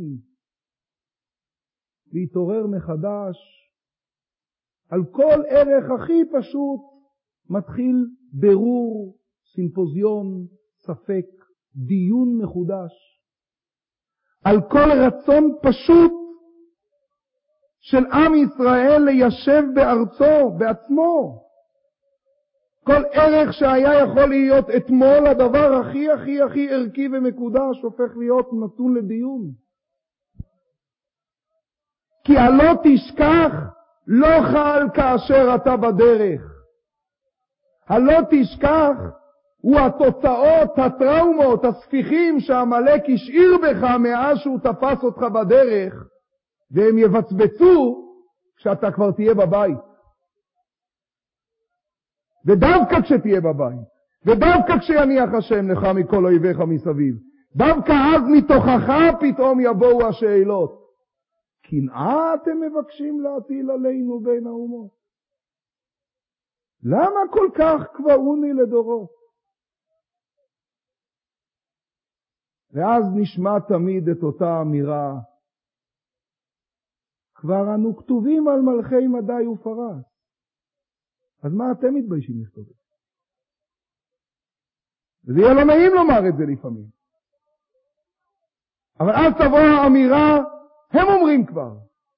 להתעורר מחדש. על כל ערך הכי פשוט מתחיל ברור, סימפוזיון, ספק, דיון מחודש. על כל רצון פשוט של עם ישראל ליישב בארצו, בעצמו. כל ערך שהיה יכול להיות אתמול, הדבר הכי הכי הכי ערכי ומקודש, הופך להיות נתון לדיון. כי הלא תשכח לא חל כאשר אתה בדרך. הלא תשכח הוא התוצאות, הטראומות, הספיחים שעמלק השאיר בך מאז שהוא תפס אותך בדרך, והם יבצבצו כשאתה כבר תהיה בבית. ודווקא כשתהיה בבית, ודווקא כשיניח השם לך מכל אויביך מסביב, דווקא אז מתוכך פתאום יבואו השאלות. קנאה אתם מבקשים להטיל עלינו בין האומות? למה כל כך קבעוני לדורות? ואז נשמע תמיד את אותה אמירה, כבר אנו כתובים על מלכי מדי ופרס. אז מה אתם מתביישים לכתוב? וזה יהיה לא נעים לומר את זה לפעמים. אבל אז תבוא האמירה, הם אומרים כבר.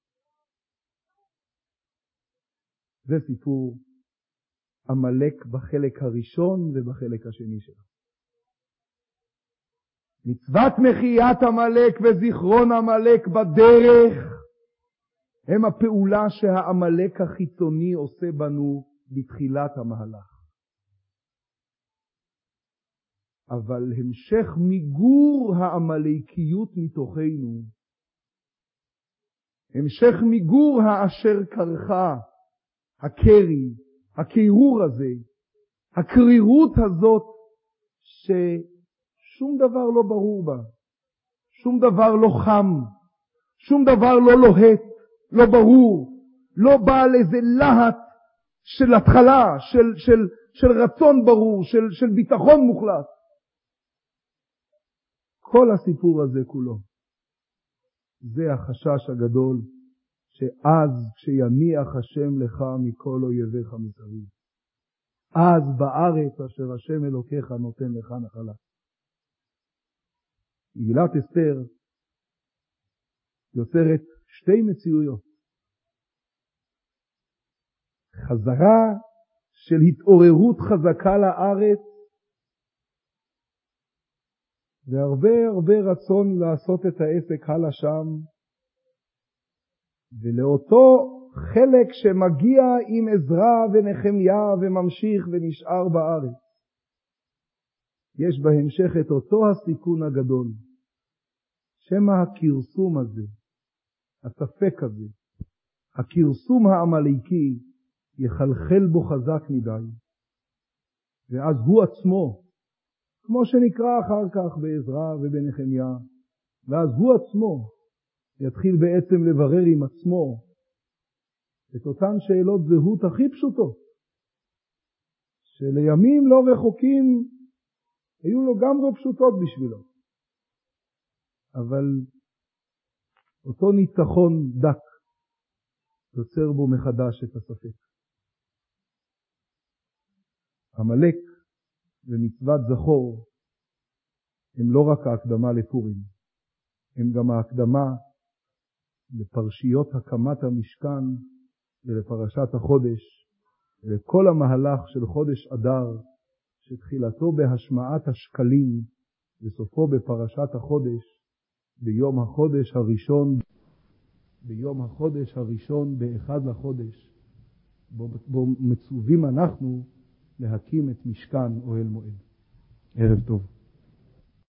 זה סיפור עמלק בחלק הראשון ובחלק השני שלו. מצוות מחיית עמלק וזיכרון עמלק בדרך הם הפעולה שהעמלק החיצוני עושה בנו בתחילת המהלך. אבל המשך מיגור העמלקיות מתוכנו, המשך מיגור האשר קרחה, הקרי, הקירור הזה, הקרירות הזאת ששום דבר לא ברור בה, שום דבר לא חם, שום דבר לא לוהט, לא ברור, לא בא לאיזה להט של התחלה, של, של, של רצון ברור, של, של ביטחון מוחלט. כל הסיפור הזה כולו, זה החשש הגדול, שאז כשיניח השם לך מכל אויביך מסביב, אז בארץ אשר השם אלוקיך נותן לך נחלה. מגילת אסתר יוצרת שתי מציאויות. חזרה של התעוררות חזקה לארץ, והרבה הרבה רצון לעשות את העסק הלאה שם, ולאותו חלק שמגיע עם עזרא ונחמיה וממשיך ונשאר בארץ, יש בהמשך את אותו הסיכון הגדול, שמה הכרסום הזה, הספק הזה, הכרסום העמלקי יחלחל בו חזק מדי, ואז הוא עצמו, כמו שנקרא אחר כך בעזרא ובנחמיה, ואז הוא עצמו יתחיל בעצם לברר עם עצמו את אותן שאלות זהות הכי פשוטות, שלימים לא רחוקים היו לו גם לא פשוטות בשבילו, אבל אותו ניצחון דק יוצר בו מחדש את הספק. עמלק ומצוות זכור הם לא רק ההקדמה לפורים, הם גם ההקדמה לפרשיות הקמת המשכן ולפרשת החודש, ולכל המהלך של חודש אדר, שתחילתו בהשמעת השקלים וסופו בפרשת החודש, ביום החודש הראשון, ביום החודש הראשון באחד לחודש, בו, בו מצווים אנחנו להקים את משכן אוהל מועד. ערב טוב.